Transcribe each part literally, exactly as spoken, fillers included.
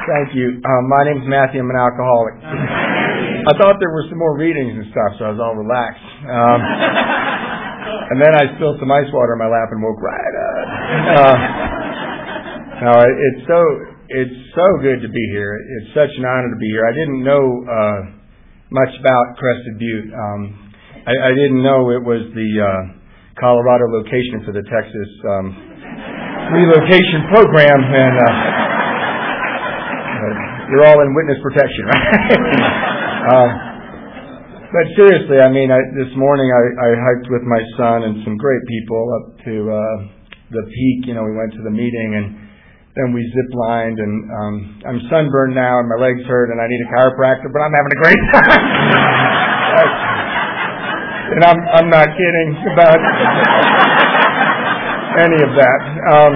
Thank you. Um, my name's Matthew. I'm an alcoholic. I thought there were some more readings and stuff, so I was all relaxed. Um, and then I spilled some ice water in my lap and woke right up. Uh, no, it's so it's so good to be here. It's such an honor to be here. I didn't know uh, much about Crested Butte. Um, I, I didn't know it was the uh, Colorado location for the Texas um, relocation program, and uh, you're all in witness protection, right? Uh, but seriously, I mean, I, this morning I, I hiked with my son and some great people up to uh, the peak. You know, we went to the meeting and then we zip lined, and um, I'm sunburned now and my legs hurt and I need a chiropractor, but I'm having a great time. And I'm I'm not kidding about any of that. Um,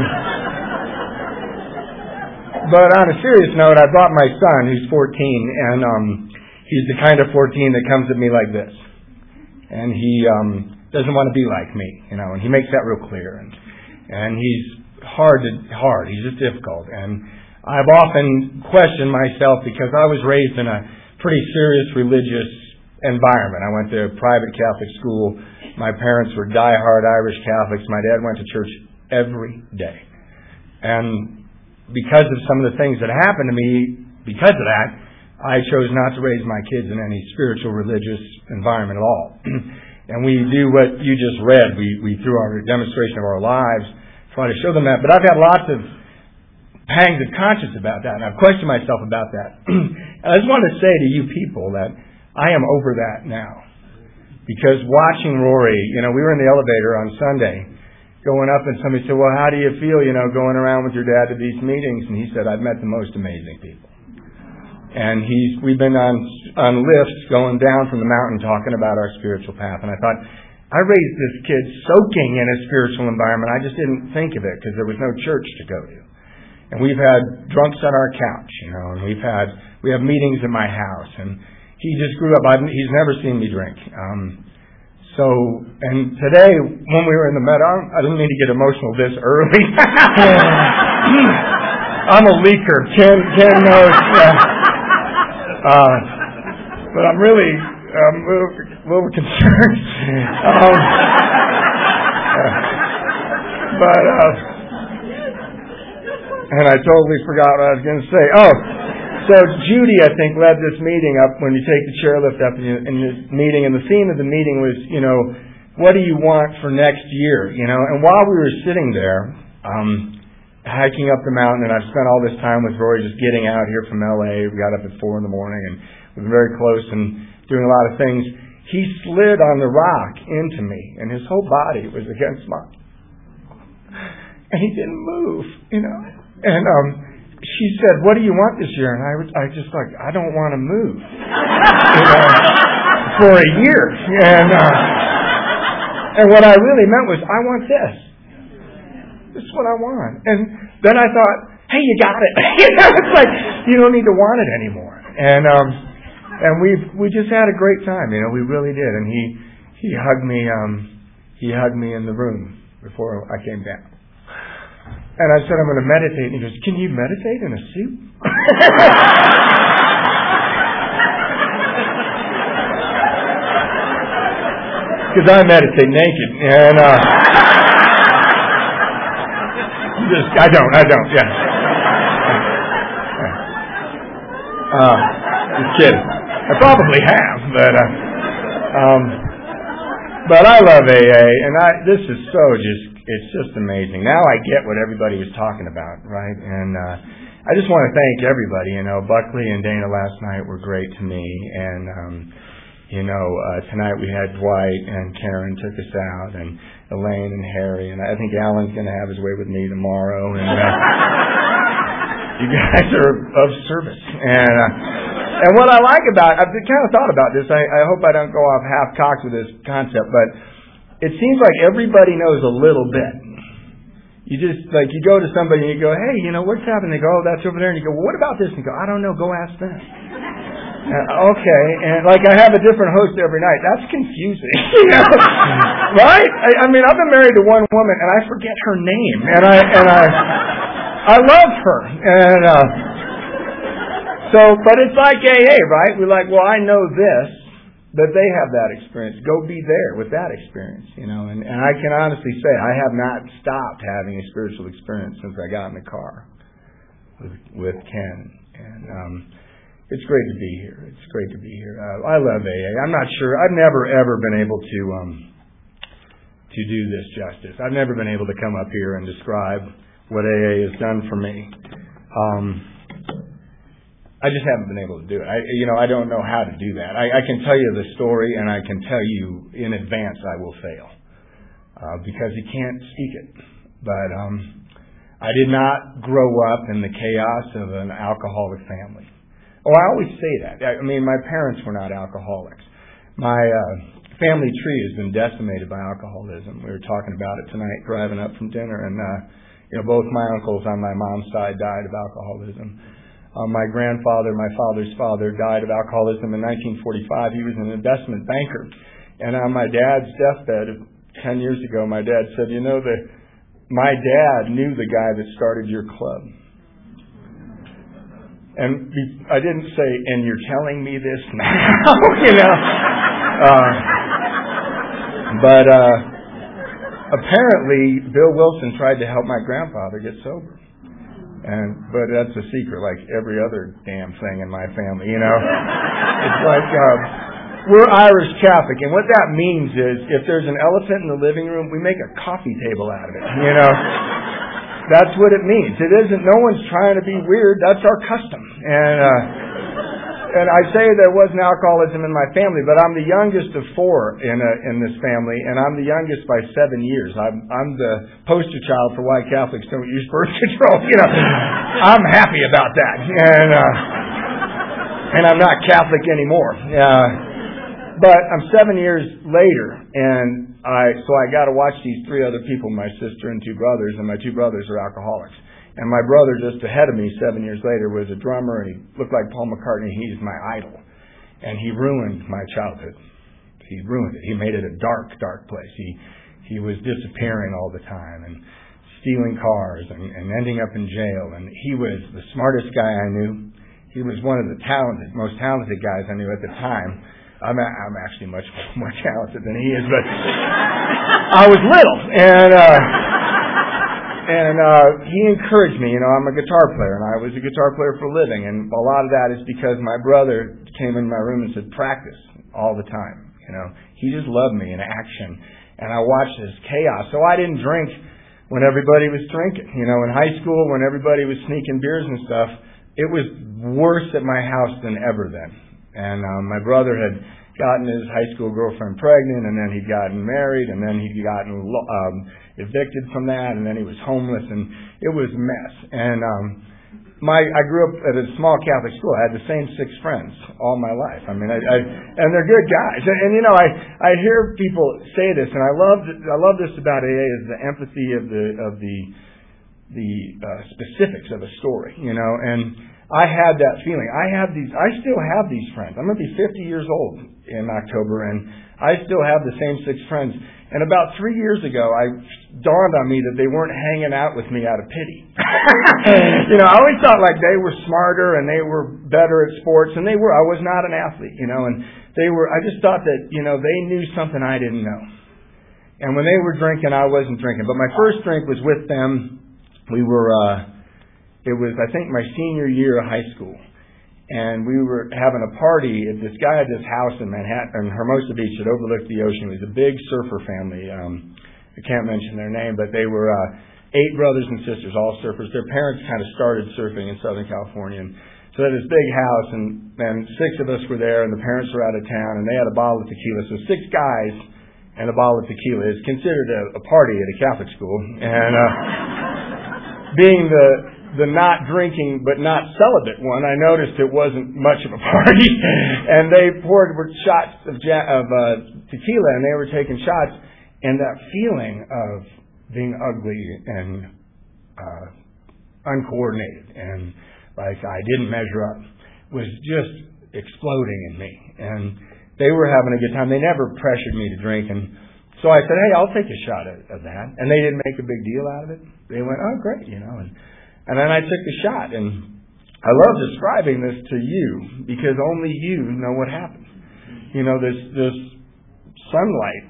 but on a serious note, I brought my son, who's fourteen, and um, he's the kind of fourteen that comes at me like this. And he um, doesn't want to be like me, you know, and he makes that real clear. And and he's hard to hard. He's just difficult. And I've often questioned myself because I was raised in a pretty serious religious environment. I went to a private Catholic school. My parents were diehard Irish Catholics. My dad went to church every day. And because of some of the things that happened to me, because of that, I chose not to raise my kids in any spiritual, religious environment at all. And we do what you just read. We, we through our demonstration of our lives, try to show them that. But I've had lots of pangs of conscience about that, and I've questioned myself about that. And I just want to say to you people that I am over that now. Because watching Rory, you know, we were in the elevator on Sunday, going up, and somebody said, well, how do you feel, you know, going around with your dad to these meetings? And he said, I've met the most amazing people. And he's, we've been on, on lifts going down from the mountain talking about our spiritual path. And I thought, I raised this kid soaking in a spiritual environment. I just didn't think of it because there was no church to go to. And we've had drunks on our couch, you know, and we've had, we have meetings at my house. And he just grew up. I've, he's never seen me drink. Um, so, and today, when we were in the meadow, I didn't mean to get emotional this early. I'm a leaker. Ken, Ken knows. Yeah. Uh, but I'm really um, a, little, a little concerned. um, uh, but, uh, and I totally forgot what I was going to say. Oh, so Judy, I think, led this meeting up when you take the chairlift up in, you, in this meeting, and the theme of the meeting was, you know, what do you want for next year? You know, and while we were sitting there, um, hiking up the mountain, and I've spent all this time with Rory just getting out here from L A. We got up at four in the morning, and we've been very close and doing a lot of things. He slid on the rock into me, and his whole body was against mine. And he didn't move, you know. And um, she said, what do you want this year? And I was I just like, I don't want to move, you know, for a year. And, uh, and what I really meant was, I want this. This is what I want. And then I thought, hey, you got it. You know, it's like, you don't need to want it anymore. And um, and we we just had a great time. You know, we really did. And he he hugged me. Um, he hugged me in the room before I came down. And I said, I'm going to meditate. And he goes, can you meditate in a suit? Because I meditate naked. And uh, just, I don't, I don't, yeah. Uh, just kidding. I probably have, but uh, um, but I love A A, and I this is so just, it's just amazing. Now I get what everybody was talking about, right? And uh, I just want to thank everybody. You know, Buckley and Dana last night were great to me, and um, you know, uh, tonight we had Dwight and Karen took us out, and Elaine and Harry, and I think Alan's going to have his way with me tomorrow, and uh, you guys are of service. And uh, and what I like about, I've kind of thought about this, I, I hope I don't go off half-cocked with this concept, but it seems like everybody knows a little bit. You just, like, you go to somebody and you go, hey, you know, what's happening? They go, oh, that's over there. And you go, well, what about this? And you go, I don't know, go ask them. Uh, okay, and like I have a different host every night. That's confusing, you know? Right? I, I mean, I've been married to one woman, and I forget her name, and I and I I love her, and uh, So, but it's like A A, right? We're like, well, I know this, but they have that experience. Go be there with that experience, you know. And, and I can honestly say I have not stopped having a spiritual experience since I got in the car with, with Ken. And um, it's great to be here. It's great to be here. Uh, I love A A. I'm not sure. I've never, ever been able to um, to do this justice. I've never been able to come up here and describe what A A has done for me. Um, I just haven't been able to do it. I, you know, I don't know how to do that. I, I can tell you the story, and I can tell you in advance I will fail uh, because you can't speak it. But um, I did not grow up in the chaos of an alcoholic family. Oh, I always say that. I mean, my parents were not alcoholics. My uh, family tree has been decimated by alcoholism. We were talking about it tonight, driving up from dinner, and uh, you know, both my uncles on my mom's side died of alcoholism. Uh, my grandfather, my father's father, died of alcoholism in nineteen forty-five. He was an investment banker. And on my dad's deathbed ten years ago, my dad said, you know, the, my dad knew the guy that started your club. And I didn't say, and you're telling me this now, you know. Uh, but uh, apparently, Bill Wilson tried to help my grandfather get sober. And but that's a secret, like every other damn thing in my family, you know. It's like uh, we're Irish Catholic, and what that means is if there's an elephant in the living room, we make a coffee table out of it, you know. That's what it means. It isn't. No one's trying to be weird. That's our custom. And uh, and I say there wasn't alcoholism in my family, but I'm the youngest of four in a, in this family, and I'm the youngest by seven years. I'm I'm the poster child for why Catholics don't use birth control. You know, I'm happy about that, and uh, and I'm not Catholic anymore. Uh, but I'm seven years later, and I so I got to watch these three other people, my sister and two brothers, and my two brothers are alcoholics. And my brother just ahead of me seven years later was a drummer, and he looked like Paul McCartney. He's my idol. And he ruined my childhood. He ruined it. He made it a dark, dark place. He he was disappearing all the time and stealing cars and, and ending up in jail. And he was the smartest guy I knew. He was one of the talented, most talented guys I knew at the time. I'm a, I'm actually much more talented than he is, but I was little. And... uh And uh, he encouraged me. You know, I'm a guitar player, and I was a guitar player for a living. And a lot of that is because my brother came in my room and said, practice all the time. You know, he just loved me in action. And I watched this chaos. So I didn't drink when everybody was drinking. You know, in high school, when everybody was sneaking beers and stuff, it was worse at my house than ever then. And um, my brother had gotten his high school girlfriend pregnant, and then he'd gotten married, and then he'd gotten um, evicted from that, and then he was homeless, and it was a mess. And um, my I grew up at a small Catholic school. I had the same six friends all my life. I mean, I, I and they're good guys. And, and you know, I I hear people say this, and I love I love this about A A is the empathy of the of the the uh, specifics of a story. You know, and I had that feeling. I have these. I still have these friends. I'm going to be fifty years old in October, and I still have the same six friends. And about three years ago, I dawned on me that they weren't hanging out with me out of pity. You know, I always thought like they were smarter and they were better at sports, and they were. I was not an athlete, you know, and they were. I just thought that, you know, they knew something I didn't know. And when they were drinking, I wasn't drinking. But my first drink was with them. We were. Uh, it was, I think, my senior year of high school. And we were having a party at this guy at this house in Manhattan, in Hermosa Beach that overlooked the ocean. It was a big surfer family. Um, I can't mention their name, but they were uh, eight brothers and sisters, all surfers. Their parents kind of started surfing in Southern California. And so they had this big house, and, and six of us were there, and the parents were out of town, and they had a bottle of tequila. So six guys and a bottle of tequila is considered a, a party at a Catholic school. And uh, being the the not drinking but not celibate one, I noticed it wasn't much of a party. And they poured shots of, ja- of uh, tequila, and they were taking shots. And that feeling of being ugly and uh, uncoordinated and like I didn't measure up was just exploding in me. And they were having a good time. They never pressured me to drink. And so I said, hey, I'll take a shot of, of that. And they didn't make a big deal out of it. They went, oh, great, you know. And And then I took the shot, and I love describing this to you because only you know what happened. You know, this this sunlight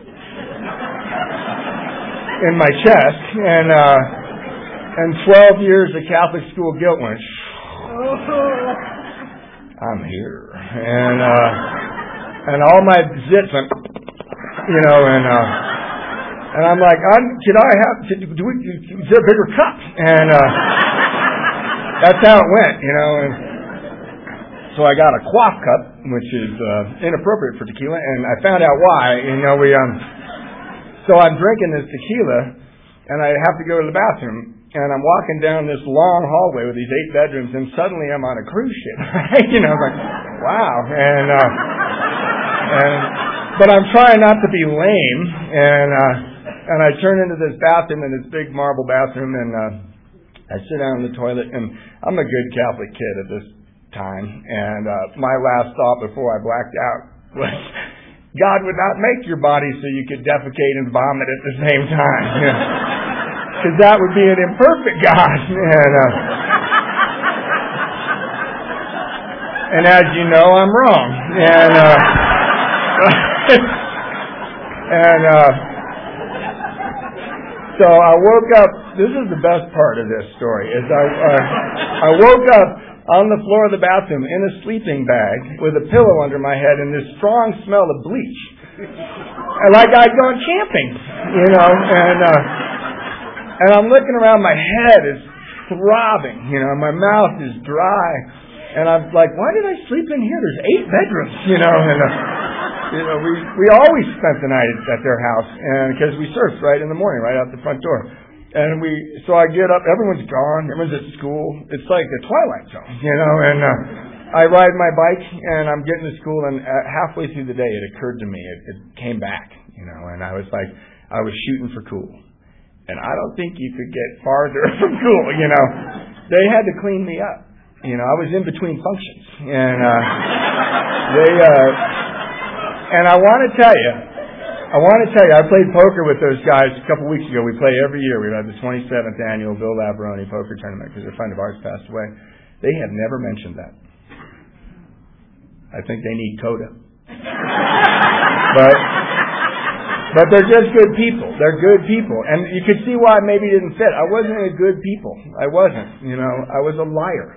in my chest, and uh, and twelve years of Catholic school guilt went. I'm here, and uh, and all my zits went, you know, and uh, and I'm like, I'm, should I have? Should, do we? Is there a bigger cup? And uh, that's how it went, you know. And so I got a quaff cup, which is uh, inappropriate for tequila, and I found out why. You know, we um. So I'm drinking this tequila, and I have to go to the bathroom. And I'm walking down this long hallway with these eight bedrooms, and suddenly I'm on a cruise ship. Right? You know, I'm like, wow. And uh, and but I'm trying not to be lame, and uh, and I turn into this bathroom, in this big marble bathroom, and uh, I sit down in the toilet, and I'm a good Catholic kid at this time, and uh, my last thought before I blacked out was, God would not make your body so you could defecate and vomit at the same time. You know? Because that would be an imperfect God. And, uh, and as you know, I'm wrong. And, uh, and uh, so I woke up. This is the best part of this story. Is I, uh, I woke up on the floor of the bathroom in a sleeping bag with a pillow under my head and this strong smell of bleach. And like I'd gone camping, you know, and... Uh, And I'm looking around, my head is throbbing, you know, my mouth is dry. And I'm like, why did I sleep in here? There's eight bedrooms, you know. And, uh, you know, we, we always spent the night at their house, and because we surfed right in the morning, right out the front door. And we, so I get up, everyone's gone, everyone's at school. It's like the Twilight Zone, you know. And uh, I ride my bike, and I'm getting to school, and uh, halfway through the day, it occurred to me, it, it came back, you know, and I was like, I was shooting for cool. And I don't think you could get farther from cool, you know. They had to clean me up. You know, I was in between functions. And uh, they, uh, and I want to tell you, I want to tell you, I played poker with those guys a couple weeks ago. We play every year. We had the twenty-seventh annual Bill Laveroni poker tournament because a friend of ours passed away. They have never mentioned that. I think they need coda. But... But they're just good people. They're good people. And you could see why maybe it didn't fit. I wasn't a good people. I wasn't. You know, I was a liar.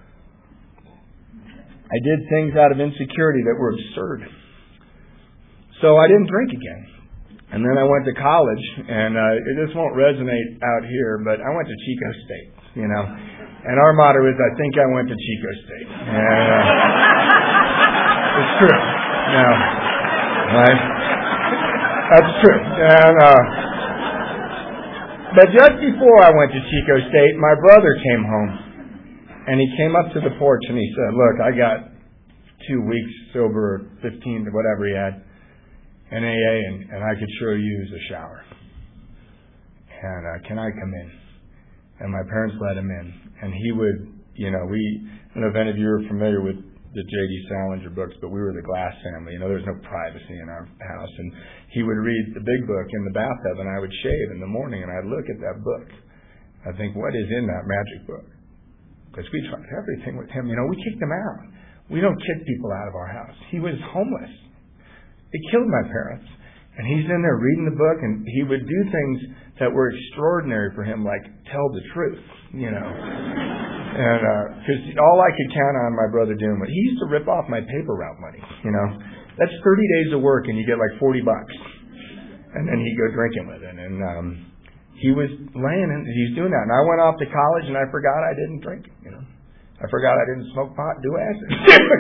I did things out of insecurity that were absurd. So I didn't drink again. And then I went to college, and uh, this won't resonate out here, but I went to Chico State, you know. And our motto is, I think I went to Chico State. And, uh, it's true. No. Right? That's true. And, uh, but just before I went to Chico State, my brother came home. And he came up to the porch and he said, look, I got two weeks sober, fifteen, whatever he had, in A A, and, and I could sure use a shower. And uh, can I come in? And my parents let him in. And he would, you know, we, I don't know if any of you are familiar with the J D Salinger books, but we were the Glass family. You know, there was no privacy in our house. And he would read the big book in the bathtub, and I would shave in the morning, and I'd look at that book. I think, what is in that magic book? Because we tried everything with him. You know, we kicked him out. We don't kick people out of our house. He was homeless. They killed my parents. And he's in there reading the book, and he would do things that were extraordinary for him, like tell the truth, you know. And because uh, all I could count on my brother doing, but he used to rip off my paper route money, you know. That's thirty days of work, and you get like forty bucks. And then he'd go drinking with it. And um, he was laying, and he's doing that. And I went off to college, and I forgot I didn't drink, you know. I forgot I didn't smoke pot, do acid.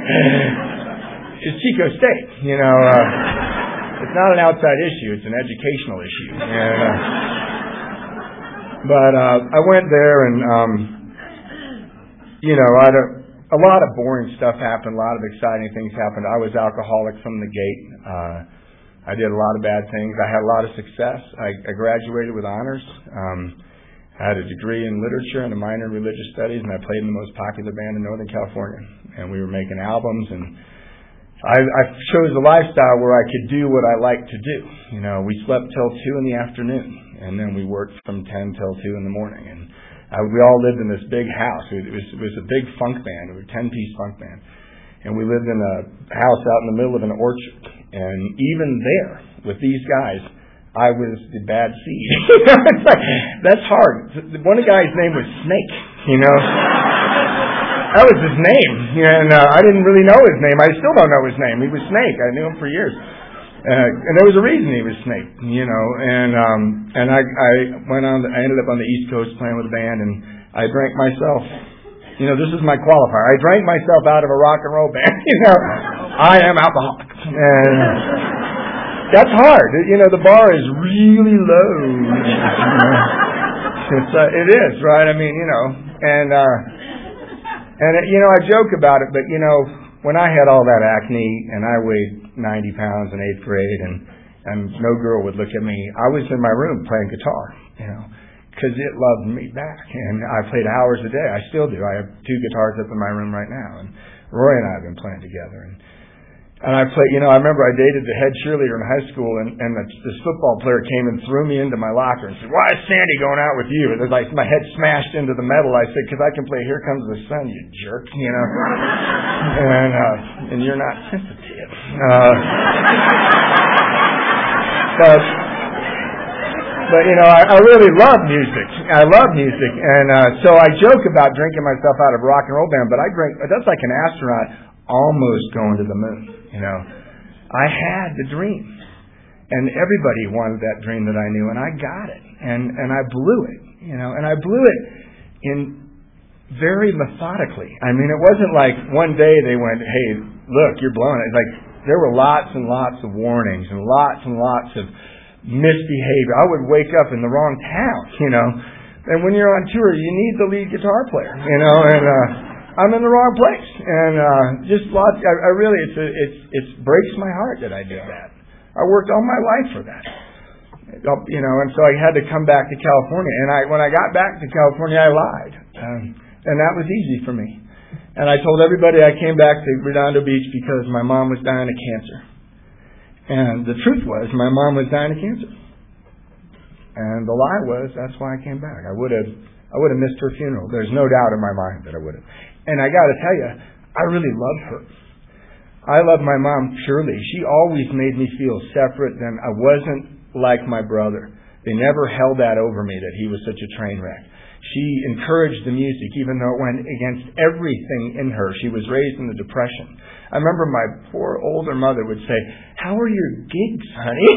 It's Chico State, you know. Uh, It's not an outside issue. It's an educational issue. And, uh, but uh, I went there, and um, you know, I don't, a lot of boring stuff happened. A lot of exciting things happened. I was alcoholic from the gate. Uh, I did a lot of bad things. I had a lot of success. I, I graduated with honors. Um, I had a degree in literature and a minor in religious studies, and I played in the most popular band in Northern California. And we were making albums, and I, I chose a lifestyle where I could do what I like to do. You know, we slept till two in the afternoon, and then we worked from ten till two in the morning. And Uh, we all lived in this big house. It was, it was a big funk band. It was a ten-piece funk band. And we lived in a house out in the middle of an orchard. And even there, with these guys, I was the bad seed. It's like, that's hard. One of the guys' name was Snake, you know. That was his name. And uh, I didn't really know his name. I still don't know his name. He was Snake. I knew him for years. Uh, and there was a reason he was Snake, you know. And um, and I, I went on. The, I ended up on the East Coast playing with a band, and I drank myself. You know, this is my qualifier. I drank myself out of a rock and roll band. You know, I am alcoholic, and that's hard. You know, the bar is really low. It's, uh, it is, right? I mean, you know, and uh, and it, you know, I joke about it, but you know, when I had all that acne and I weighed ninety pounds in eighth grade, and and no girl would look at me, I was in my room playing guitar, you know, because it loved me back, and I played hours a day. I still do. I have two guitars up in my room right now, and Roy and I have been playing together, and and I played. You know, I remember I dated the head cheerleader in high school, and and the, this football player came and threw me into my locker and said, "Why is Sandy going out with you?" It was like my head smashed into the metal. I said, "Because I can play Here Comes the Sun, you jerk," you know, and uh, and you're not sensitive. Uh, but but you know, I, I really love music. I love music, and uh, so I joke about drinking myself out of a rock and roll band. But I drink. That's like an astronaut almost going to the moon, you know. I had the dream, and everybody wanted that dream that I knew, and I got it, and and I blew it, you know, and I blew it in very methodically. I mean, it wasn't like one day they went, "Hey, look, you're blowing it." It's like there were lots and lots of warnings and lots and lots of misbehavior. I would wake up in the wrong town, you know, and when you're on tour, you need the lead guitar player, you know, and uh I'm in the wrong place, and uh, just lots. I, I really, it's a, it's it breaks my heart that I did that. I worked all my life for that, you know, and so I had to come back to California. And I, when I got back to California, I lied, um, and that was easy for me. And I told everybody I came back to Redondo Beach because my mom was dying of cancer, and the truth was my mom was dying of cancer, and the lie was that's why I came back. I would have, I would have missed her funeral. There's no doubt in my mind that I would have. And I got to tell you, I really love her. I love my mom purely. She always made me feel separate. Than I wasn't like my brother. They never held that over me that he was such a train wreck. She encouraged the music, even though it went against everything in her. She was raised in the Depression. I remember my poor older mother would say, "How are your gigs, honey?"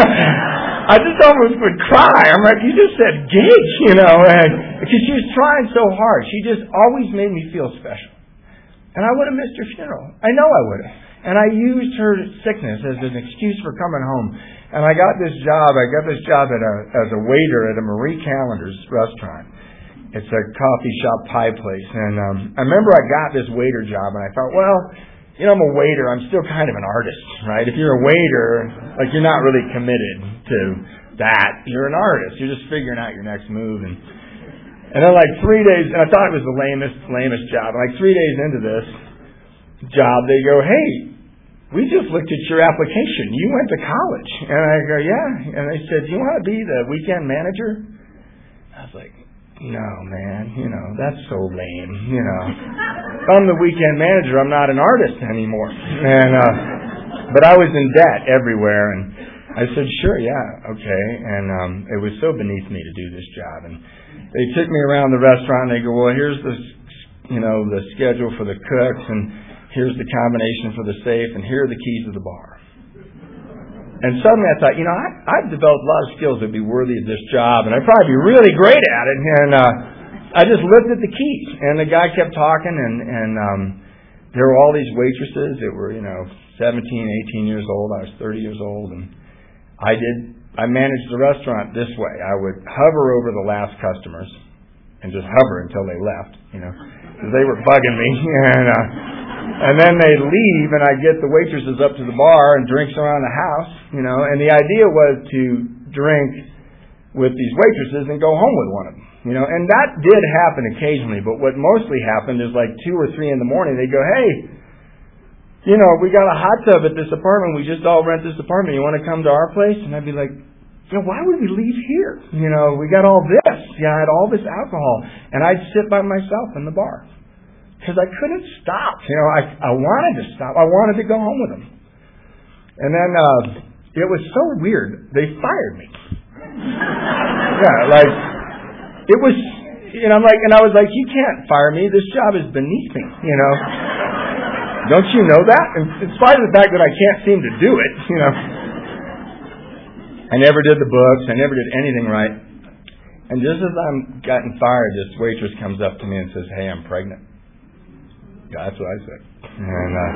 I just almost would cry. I'm like, "You just said gigs," you know, and because she was trying so hard. She just always made me feel special. And I would have missed her funeral. I know I would have. And I used her sickness as an excuse for coming home. And I got this job. I got this job at a, as a waiter at a Marie Callender's restaurant. It's a coffee shop pie place. And um, I remember I got this waiter job, and I thought, well, you know, I'm a waiter. I'm still kind of an artist, right? If you're a waiter, like you're not really committed to that. You're an artist. You're just figuring out your next move. And and then like three days, and I thought it was the lamest, lamest job. And like three days into this job, they go, "Hey, we just looked at your application. You went to college." And I go, "Yeah." And they said, "Do you want to be the weekend manager?" I was like, "No, man, you know, that's so lame, you know. If I'm the weekend manager, I'm not an artist anymore." And uh, but I was in debt everywhere, and I said, "Sure, yeah, okay." And um, it was so beneath me to do this job. And they took me around the restaurant, and they go, "Well, here's the, you know, the schedule for the cooks, and here's the combination for the safe, and here are the keys to the bar." And suddenly I thought, you know, I, I've developed a lot of skills that would be worthy of this job, and I'd probably be really great at it. And uh, I just looked at the keys, and the guy kept talking, and, and um, there were all these waitresses that were, you know, seventeen, eighteen years old. I was thirty years old, and I did. I managed the restaurant this way. I would hover over the last customers and just hover until they left, you know, because they were bugging me, and. Uh, And then they'd leave, and I'd get the waitresses up to the bar and drinks around the house, you know. And the idea was to drink with these waitresses and go home with one of them, you know. And that did happen occasionally, but what mostly happened is like two or three in the morning, they'd go, "Hey, you know, we got a hot tub at this apartment. We just all rent this apartment. You want to come to our place?" And I'd be like, "You know, why would we leave here? You know, we got all this." See, I had all this alcohol, and I'd sit by myself in the bar because I couldn't stop. You know, I I wanted to stop. I wanted to go home with them. And then uh, it was so weird. They fired me. Yeah, like it was. You know, I'm like, and I was like, you can't fire me. This job is beneath me. You know, don't you know that? In, in spite of the fact that I can't seem to do it, you know. I never did the books. I never did anything right. And just as I'm getting fired, this waitress comes up to me and says, "Hey, I'm pregnant." Yeah, that's what I said. And uh,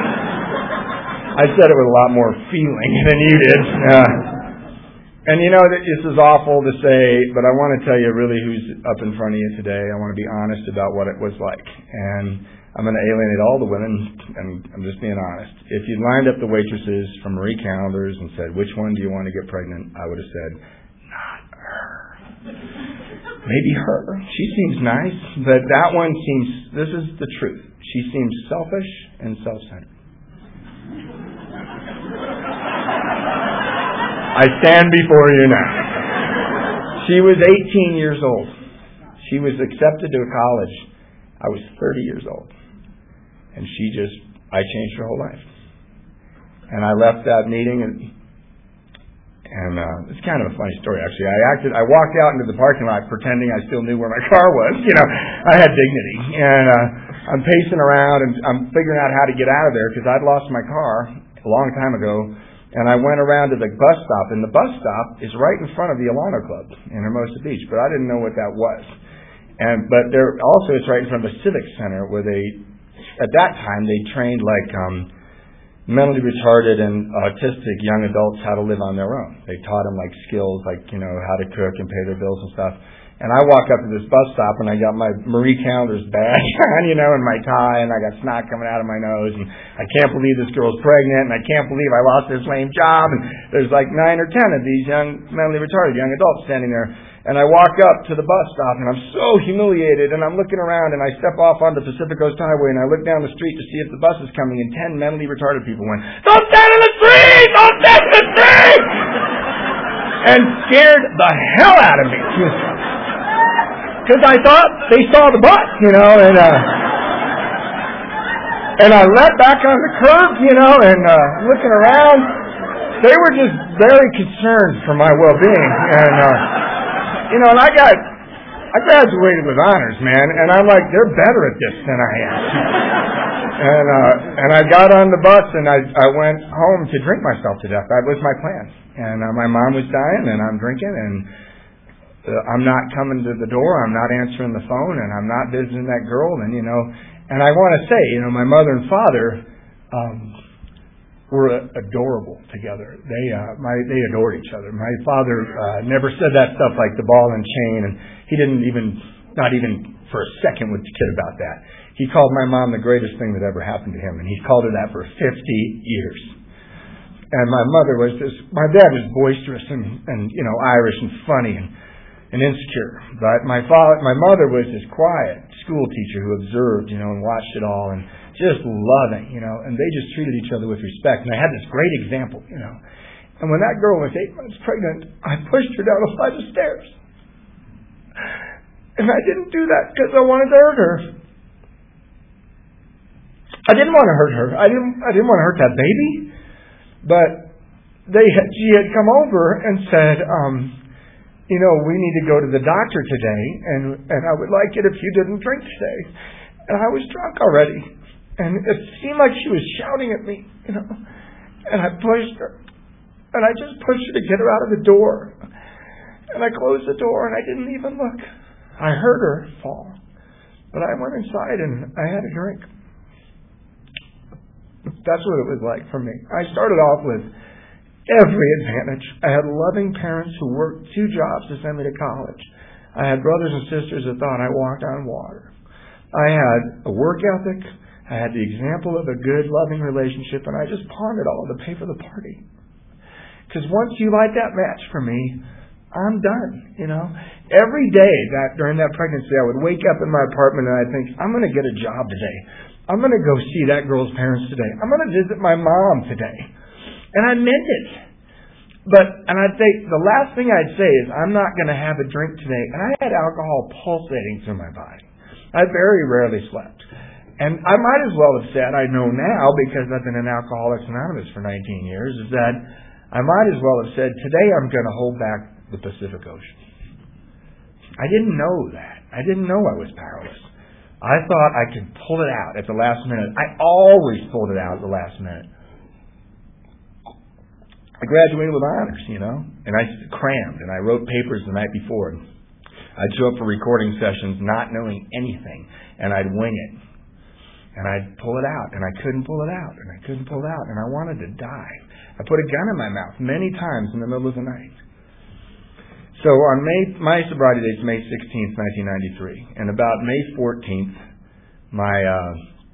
I said it with a lot more feeling than you did. Uh, and you know, this is awful to say, but I want to tell you really who's up in front of you today. I want to be honest about what it was like. And I'm going to alienate all the women, and I'm just being honest. If you lined up the waitresses from Marie Callender's and said, which one do you want to get pregnant? I would have said, not her. Maybe her. She seems nice, but that one seems, this is the truth. She seems selfish and self-centered. I stand before you now. She was eighteen years old. She was accepted to a college. I was thirty years old. And she just, I changed her whole life. And I left that meeting, and and uh, it's kind of a funny story, actually. I acted, I walked out into the parking lot pretending I still knew where my car was. You know, I had dignity. And uh, I'm pacing around, and I'm figuring out how to get out of there because I'd lost my car a long time ago. And I went around to the bus stop, and the bus stop is right in front of the Alano Club in Hermosa Beach, but I didn't know what that was. And but there also it's right in front of the Civic Center where they, at that time, they trained like um, mentally retarded and autistic young adults how to live on their own. They taught them like skills, like you know how to cook and pay their bills and stuff. And I walk up to this bus stop, and I got my Marie Callender's badge on, you know, and my tie, and I got snot coming out of my nose, and I can't believe this girl's pregnant, and I can't believe I lost this lame job, and there's like nine or ten of these young, mentally retarded young adults standing there. And I walk up to the bus stop, and I'm so humiliated, and I'm looking around, and I step off onto Pacific Coast Highway, and I look down the street to see if the bus is coming, and ten mentally retarded people went, "Don't stand in the street! Don't stand in the street!" and scared the hell out of me. Because I thought they saw the bus, you know, and uh, and I let back on the curb, you know, and uh, looking around, they were just very concerned for my well-being, and uh, you know, and I got, I graduated with honors, man, and I'm like, they're better at this than I am, and uh, and I got on the bus and I I went home to drink myself to death. That was my plan, and uh, my mom was dying, and I'm drinking and. Uh, I'm not coming to the door, I'm not answering the phone, and I'm not visiting that girl, and you know, and I want to say, you know, my mother and father um, were adorable together. They, uh, my, they adored each other. My father uh, never said that stuff like the ball and chain, and he didn't even, not even for a second would kid about that. He called my mom the greatest thing that ever happened to him, and he's called her that for fifty years. And my mother was just, my dad was boisterous and, and you know, Irish and funny and and insecure. But my father, my mother was this quiet school teacher who observed, you know, and watched it all and just loving, you know, and they just treated each other with respect. And I had this great example, you know. And when that girl was eight months pregnant, I pushed her down a flight of stairs. And I didn't do that because I wanted to hurt her. I didn't want to hurt her. I didn't, I didn't want to hurt that baby. But they had, she had come over and said, um, you know, we need to go to the doctor today, and, and I would like it if you didn't drink today. And I was drunk already, and it seemed like she was shouting at me, you know, and I pushed her, and I just pushed her to get her out of the door, and I closed the door, and I didn't even look. I heard her fall, but I went inside, and I had a drink. That's what it was like for me. I started off with every advantage. I had loving parents who worked two jobs to send me to college. I had brothers and sisters that thought I walked on water. I had a work ethic. I had the example of a good, loving relationship, and I just pawned it all to pay for the party. Because once you light that match for me, I'm done, you know. Every day that during that pregnancy, I would wake up in my apartment and I'd think, I'm going to get a job today. I'm going to go see that girl's parents today. I'm going to visit my mom today. And I meant it. But, and I'd say, the last thing I'd say is, I'm not going to have a drink today. And I had alcohol pulsating through my body. I very rarely slept. And I might as well have said, I know now, because I've been in Alcoholics Anonymous for nineteen years, is that I might as well have said, today I'm going to hold back the Pacific Ocean. I didn't know that. I didn't know I was powerless. I thought I could pull it out at the last minute. I always pulled it out at the last minute. I graduated with honors, you know, and I crammed, and I wrote papers the night before. I'd show up for recording sessions not knowing anything, and I'd wing it. And I'd pull it out, and I couldn't pull it out, and I couldn't pull it out, and I wanted to die. I put a gun in my mouth many times in the middle of the night. So on May, my sobriety date is May sixteenth, nineteen ninety-three, and about May fourteenth, my uh,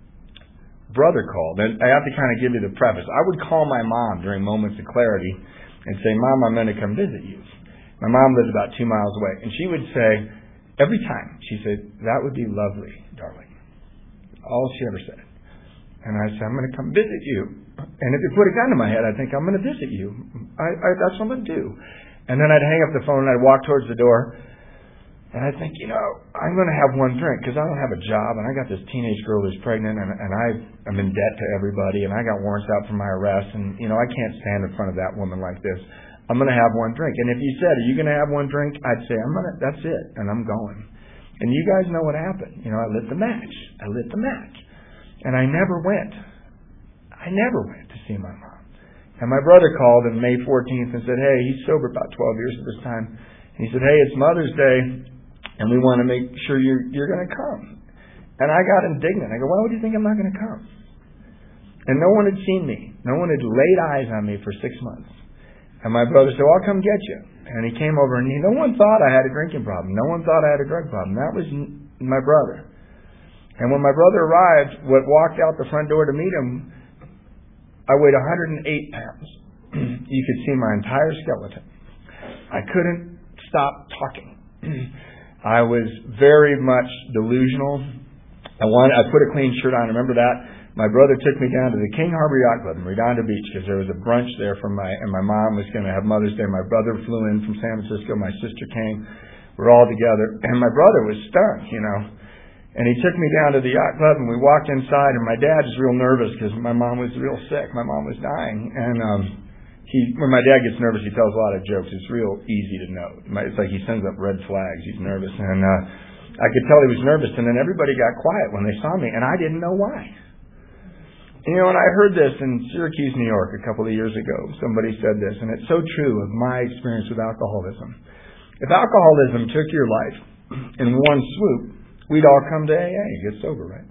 brother called. And I have to kind of give you the preface. I would call my mom during moments of clarity and say, Mom, I'm going to come visit you. My mom lives about two miles away. And she would say, every time, she said, that would be lovely, darling. All she ever said. And I said, I'm going to come visit you. And if you put a gun to my head, I'd think, I'm going to visit you. I, I, that's what I'm going to do. And then I'd hang up the phone and I'd walk towards the door. And I think, you know, I'm going to have one drink because I don't have a job, and I got this teenage girl who's pregnant, and, and I, I'm in debt to everybody, and I got warrants out for my arrest, and, you know, I can't stand in front of that woman like this. I'm going to have one drink. And if you said, are you going to have one drink? I'd say, I'm going to, that's it, and I'm going. And you guys know what happened. You know, I lit the match. I lit the match. And I never went. I never went to see my mom. And my brother called on May fourteenth and said, hey, he's sober about twelve years at this time. And he said, hey, it's Mother's Day. And we want to make sure you're you're going to come. And I got indignant. I go, why would you think I'm not going to come? And no one had seen me. No one had laid eyes on me for six months. And my brother said, well, I'll come get you. And he came over, and he, no one thought I had a drinking problem. No one thought I had a drug problem. That was my brother. And when my brother arrived, what walked out the front door to meet him, I weighed one hundred eight pounds. You could see my entire skeleton. I couldn't stop talking. I was very much delusional. I wanted, I put a clean shirt on. I remember that. My brother took me down to the King Harbor Yacht Club in Redondo Beach because there was a brunch there for my, and my mom was going to have Mother's Day. My brother flew in from San Francisco. My sister came. We're all together. And my brother was stunned, you know. And he took me down to the yacht club, and we walked inside, and my dad was real nervous because my mom was real sick. My mom was dying. And, um, He, when my dad gets nervous, he tells a lot of jokes. It's real easy to know. It's like he sends up red flags. He's nervous. And uh, I could tell he was nervous. And then everybody got quiet when they saw me, and I didn't know why. And, you know, and I heard this in Syracuse, New York, a couple of years ago. Somebody said this, and it's so true of my experience with alcoholism. If alcoholism took your life in one swoop, we'd all come to A A and get sober, right?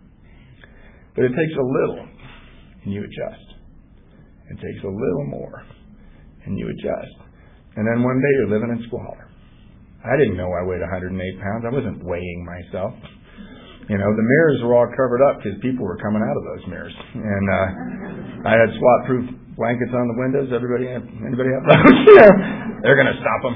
But it takes a little, and you adjust. It takes a little more. And you adjust. And then one day you're living in squalor. I didn't know I weighed one hundred eight pounds. I wasn't weighing myself. You know, the mirrors were all covered up because people were coming out of those mirrors. And uh, I had SWAT-proof blankets on the windows. Everybody have, anybody have those? You know, they're going to stop them.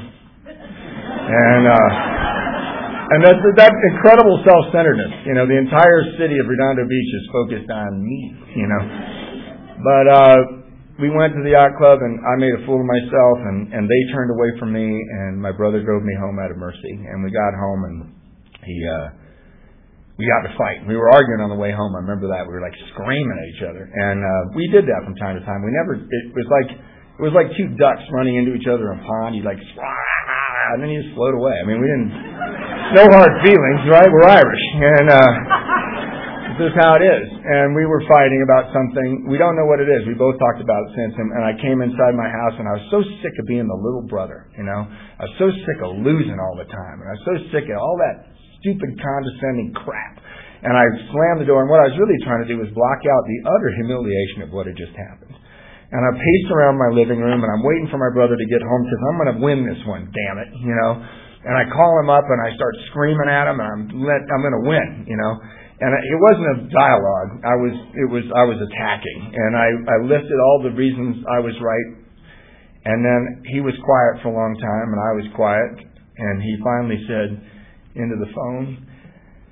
And uh, and that's that incredible self-centeredness. You know, the entire city of Redondo Beach is focused on me. You know, but. Uh, We went to the yacht club, and I made a fool of myself, and, and they turned away from me, and my brother drove me home out of mercy. And we got home, and he, uh, we got to fight. We were arguing on the way home. I remember that. We were like screaming at each other. And uh, we did that from time to time. We never, it was like, it was like two ducks running into each other in a pond. You'd like, and then you just float away. I mean, we didn't, no hard feelings, right? We're Irish. And, uh, this is how it is. And we were fighting about something. We don't know what it is. We both talked about it since. And I came inside my house, and I was so sick of being the little brother, you know. I was so sick of losing all the time. And I was so sick of all that stupid, condescending crap. And I slammed the door. And what I was really trying to do was block out the utter humiliation of what had just happened. And I paced around my living room, and I'm waiting for my brother to get home because I'm going to win this one, damn it, you know. And I call him up, and I start screaming at him, and I'm, let, I'm going to win, you know. And it wasn't a dialogue. I was, it was, I was attacking. And I, I listed all the reasons I was right. And then he was quiet for a long time, and I was quiet. And he finally said into the phone,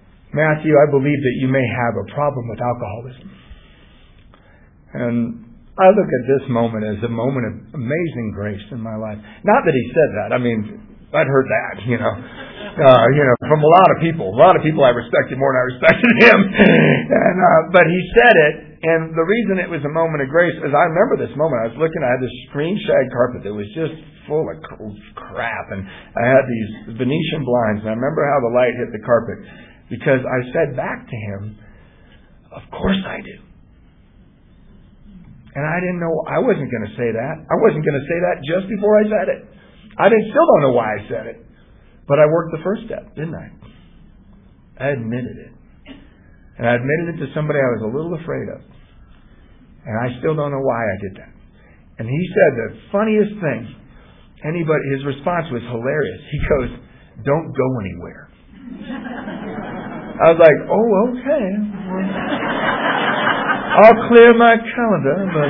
Matthew, I believe that you may have a problem with alcoholism. And I look at this moment as a moment of amazing grace in my life. Not that he said that. I mean, I'd heard that, you know, uh, you know, from a lot of people. A lot of people I respected more than I respected him. and uh, But he said it, and the reason it was a moment of grace is I remember this moment. I was looking, I had this green shag carpet that was just full of crap, and I had these Venetian blinds, and I remember how the light hit the carpet, because I said back to him, of course I do. And I didn't know, I wasn't going to say that. I wasn't going to say that just before I said it. I didn't, still don't know why I said it. But I worked the first step, didn't I? I admitted it. And I admitted it to somebody I was a little afraid of. And I still don't know why I did that. And he said the funniest thing. Anybody, his response was hilarious. He goes, don't go anywhere. I was like, oh, okay. I'll clear my calendar, but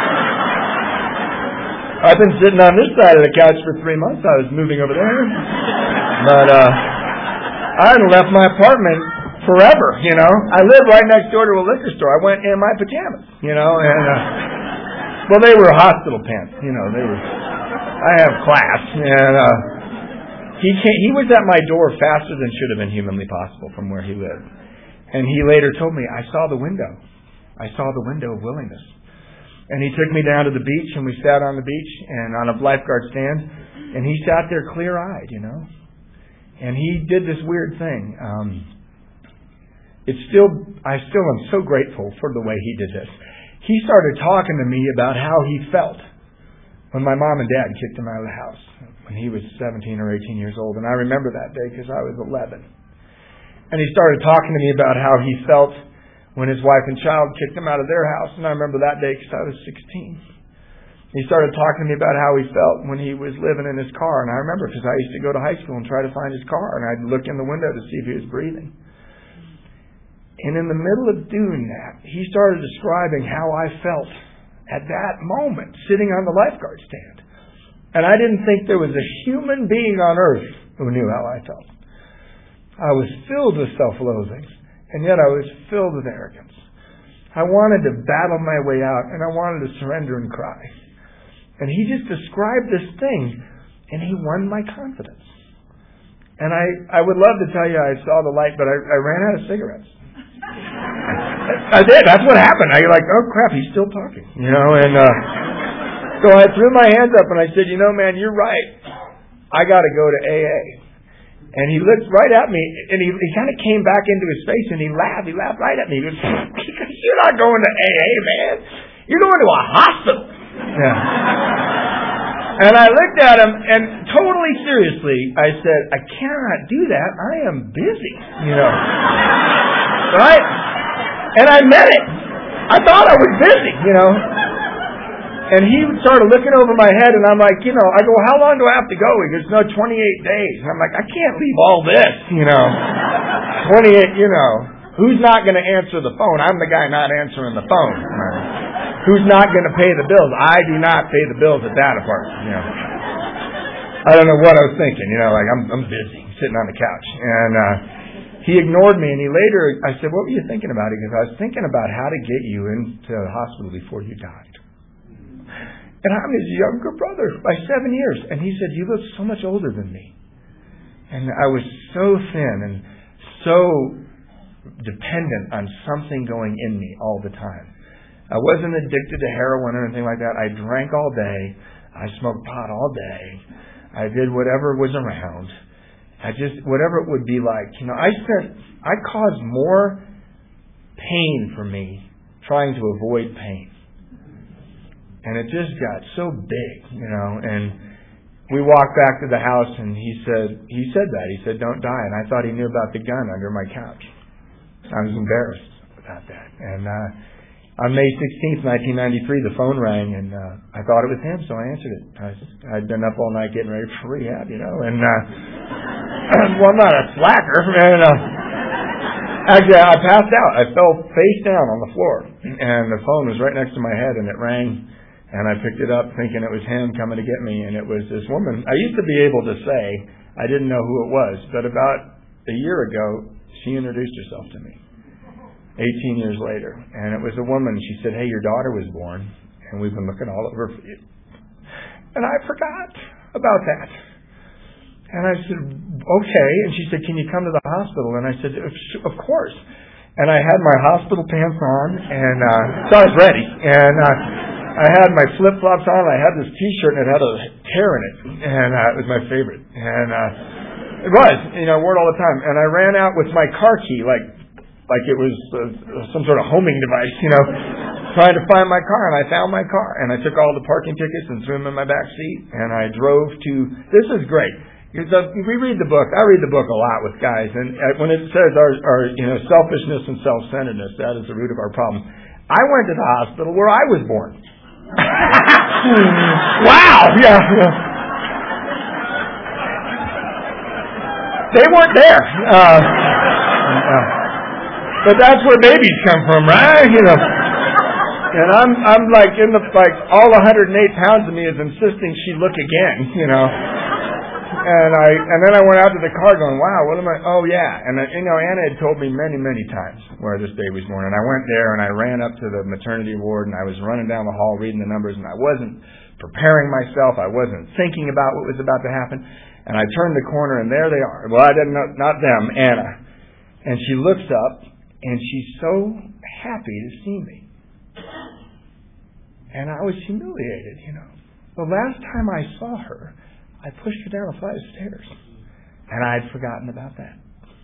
I've been sitting on this side of the couch for three months. I was moving over there. But uh, I hadn't left my apartment forever, you know. I live right next door to a liquor store. I went in my pajamas, you know, and uh, well, they were hospital pants, you know. They were. I have class, and uh, he came, he was at my door faster than should have been humanly possible from where he lived. And he later told me, I saw the window. I saw the window of willingness. And he took me down to the beach, and we sat on the beach and on a lifeguard stand, and he sat there clear-eyed, you know. And he did this weird thing. Um, it's still, I still am so grateful for the way he did this. He started talking to me about how he felt when my mom and dad kicked him out of the house when he was seventeen or eighteen years old. And I remember that day because I was eleven. And he started talking to me about how he felt when his wife and child kicked him out of their house. And I remember that day because I was sixteen. He started talking to me about how he felt when he was living in his car. And I remember because I used to go to high school and try to find his car. And I'd look in the window to see if he was breathing. And in the middle of doing that, he started describing how I felt at that moment, sitting on the lifeguard stand. And I didn't think there was a human being on earth who knew how I felt. I was filled with self-loathing, and yet I was filled with arrogance. I wanted to battle my way out, and I wanted to surrender and cry. And he just described this thing, and he won my confidence. And I, I would love to tell you I saw the light, but I, I ran out of cigarettes. I did. That's what happened. I like, oh crap, he's still talking, you know. And uh, so I threw my hands up and I said, you know, man, you're right. I got to go to A A. And he looked right at me, and he, he kind of came back into his face, and he laughed. He laughed right at me. He goes, you're not going to A A, man. You're going to a hospital. Yeah. And I looked at him, and totally seriously, I said, I cannot do that. I am busy, you know. Right? And I meant it. I thought I was busy, you know. And he started looking over my head, and I'm like, you know, I go, how long do I have to go? He goes, no, twenty-eight days. And I'm like, I can't leave all this, you know. twenty-eight, you know. Who's not going to answer the phone? I'm the guy not answering the phone. Who's not going to pay the bills? I do not pay the bills at that apartment, you know. I don't know what I was thinking, you know, like I'm I'm busy, sitting on the couch. And uh, he ignored me, and he later, I said, what were you thinking about? He goes, I was thinking about how to get you into the hospital before you died. And I'm his younger brother by seven years. And he said, you look so much older than me. And I was so thin and so dependent on something going in me all the time. I wasn't addicted to heroin or anything like that. I drank all day. I smoked pot all day. I did whatever was around. I just, whatever it would be like. You know, I spent, I caused more pain for me trying to avoid pain. And it just got so big, you know, and we walked back to the house, and he said, he said that. He said, don't die. And I thought he knew about the gun under my couch. I was embarrassed about that. And uh, on May sixteenth, nineteen ninety-three, the phone rang, and uh, I thought it was him, so I answered it. I, I'd been up all night getting ready for rehab, you know, and, uh, well, I'm not a slacker, and uh, actually, I passed out. I fell face down on the floor, and the phone was right next to my head, and it rang. And I picked it up thinking it was him coming to get me, and it was this woman. I used to be able to say I didn't know who it was, but about a year ago, she introduced herself to me, eighteen years later. And it was a woman. She said, hey, your daughter was born, and we've been looking all over for you. And I forgot about that. And I said, okay. And she said, can you come to the hospital? And I said, of course. And I had my hospital pants on, and uh, so I was ready. And uh, I had my flip-flops on. I had this T-shirt, and it had a tear in it. And uh, it was my favorite. And uh, it was, you know, I wore it all the time. And I ran out with my car key, like like it was uh, some sort of homing device, you know, trying to find my car. And I found my car. And I took all the parking tickets and threw them in my back seat. And I drove to, this is great. We read the book. I read the book a lot with guys, and when it says our, our, you know, selfishness and self-centeredness, that is the root of our problem. I went to the hospital where I was born. Wow! Yeah. They weren't there, uh, uh, but that's where babies come from, right? You know. And I'm, I'm like in the like all one hundred eight pounds of me is insisting she look again, you know. And I and then I went out to the car going, wow, what am I? Oh yeah, and uh, you know, Anna had told me many, many times where this baby was born, and I went there and I ran up to the maternity ward and I was running down the hall reading the numbers, and I wasn't preparing myself, I wasn't thinking about what was about to happen, and I turned the corner and there they are. Well, I didn't know, not them, Anna, and she looks up and she's so happy to see me, and I was humiliated, you know. The last time I saw her, I pushed her down a flight of stairs, and I had forgotten about that.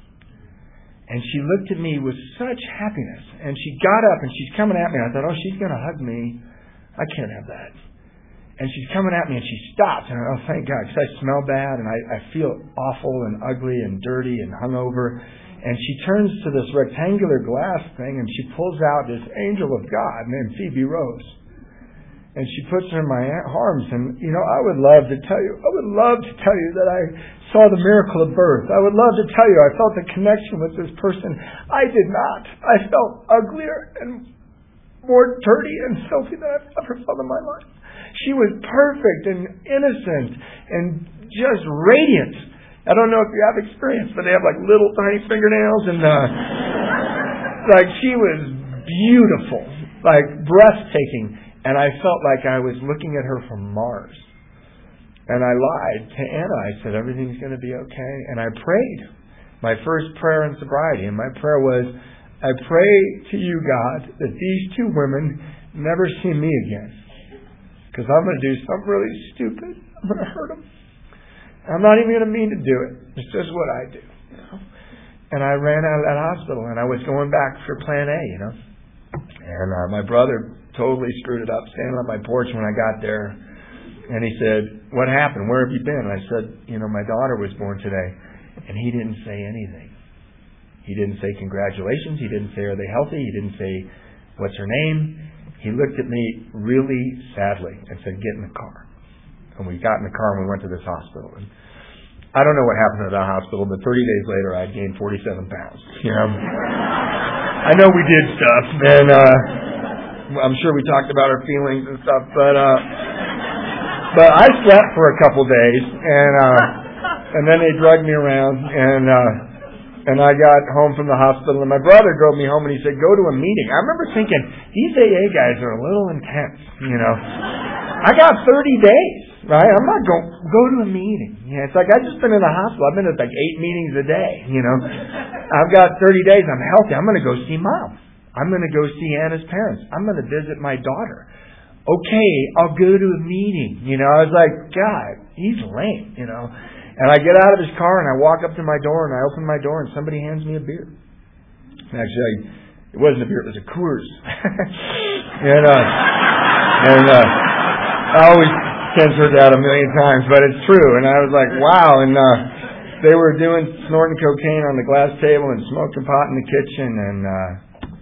And she looked at me with such happiness, and she got up, and she's coming at me, and I thought, oh, she's going to hug me. I can't have that. And she's coming at me, and she stops, and I, oh, thank God, because I smell bad, and I, I feel awful and ugly and dirty and hungover. And she turns to this rectangular glass thing, and she pulls out this angel of God named Phoebe Rose. And she puts her in my arms, and, you know, I would love to tell you, I would love to tell you that I saw the miracle of birth. I would love to tell you I felt the connection with this person. I did not. I felt uglier and more dirty and filthy than I've ever felt in my life. She was perfect and innocent and just radiant. I don't know if you have experience, but they have like little tiny fingernails, and uh, like she was beautiful, like breathtaking. And I felt like I was looking at her from Mars. And I lied to Anna. I said, everything's going to be okay. And I prayed my first prayer in sobriety. And my prayer was, I pray to you, God, that these two women never see me again. Because I'm going to do something really stupid. I'm going to hurt them. I'm not even going to mean to do it. It's just what I do. You know? And I ran out of that hospital. And I was going back for plan A, you know. And uh, my brother totally screwed it up, standing on my porch when I got there. And he said, what happened? Where have you been? And I said, you know, my daughter was born today. And he didn't say anything. He didn't say congratulations. He didn't say, are they healthy? He didn't say, what's her name? He looked at me really sadly and said, get in the car. And we got in the car and we went to this hospital. And I don't know what happened at that hospital, but thirty days later I gained forty-seven pounds. You know, I know we did stuff, and uh, I'm sure we talked about our feelings and stuff, but uh, but I slept for a couple days, and uh, and then they dragged me around, and uh, and I got home from the hospital, and my brother drove me home, and he said, go to a meeting. I remember thinking, these A A guys are a little intense, you know. I got thirty days. Right? I'm not going, go to a meeting. Yeah, it's like I've just been in the hospital. I've been at like eight meetings a day, you know. I've got thirty days. I'm healthy. I'm going to go see Mom. I'm going to go see Anna's parents. I'm going to visit my daughter. Okay, I'll go to a meeting. You know, I was like, God, he's lame, you know. And I get out of his car and I walk up to my door and I open my door and somebody hands me a beer. Actually, it wasn't a beer. It was a Coors. and, uh, and, uh, I always censored that a million times, but it's true. And I was like, wow. And uh, they were doing snorting cocaine on the glass table and smoking pot in the kitchen, and uh,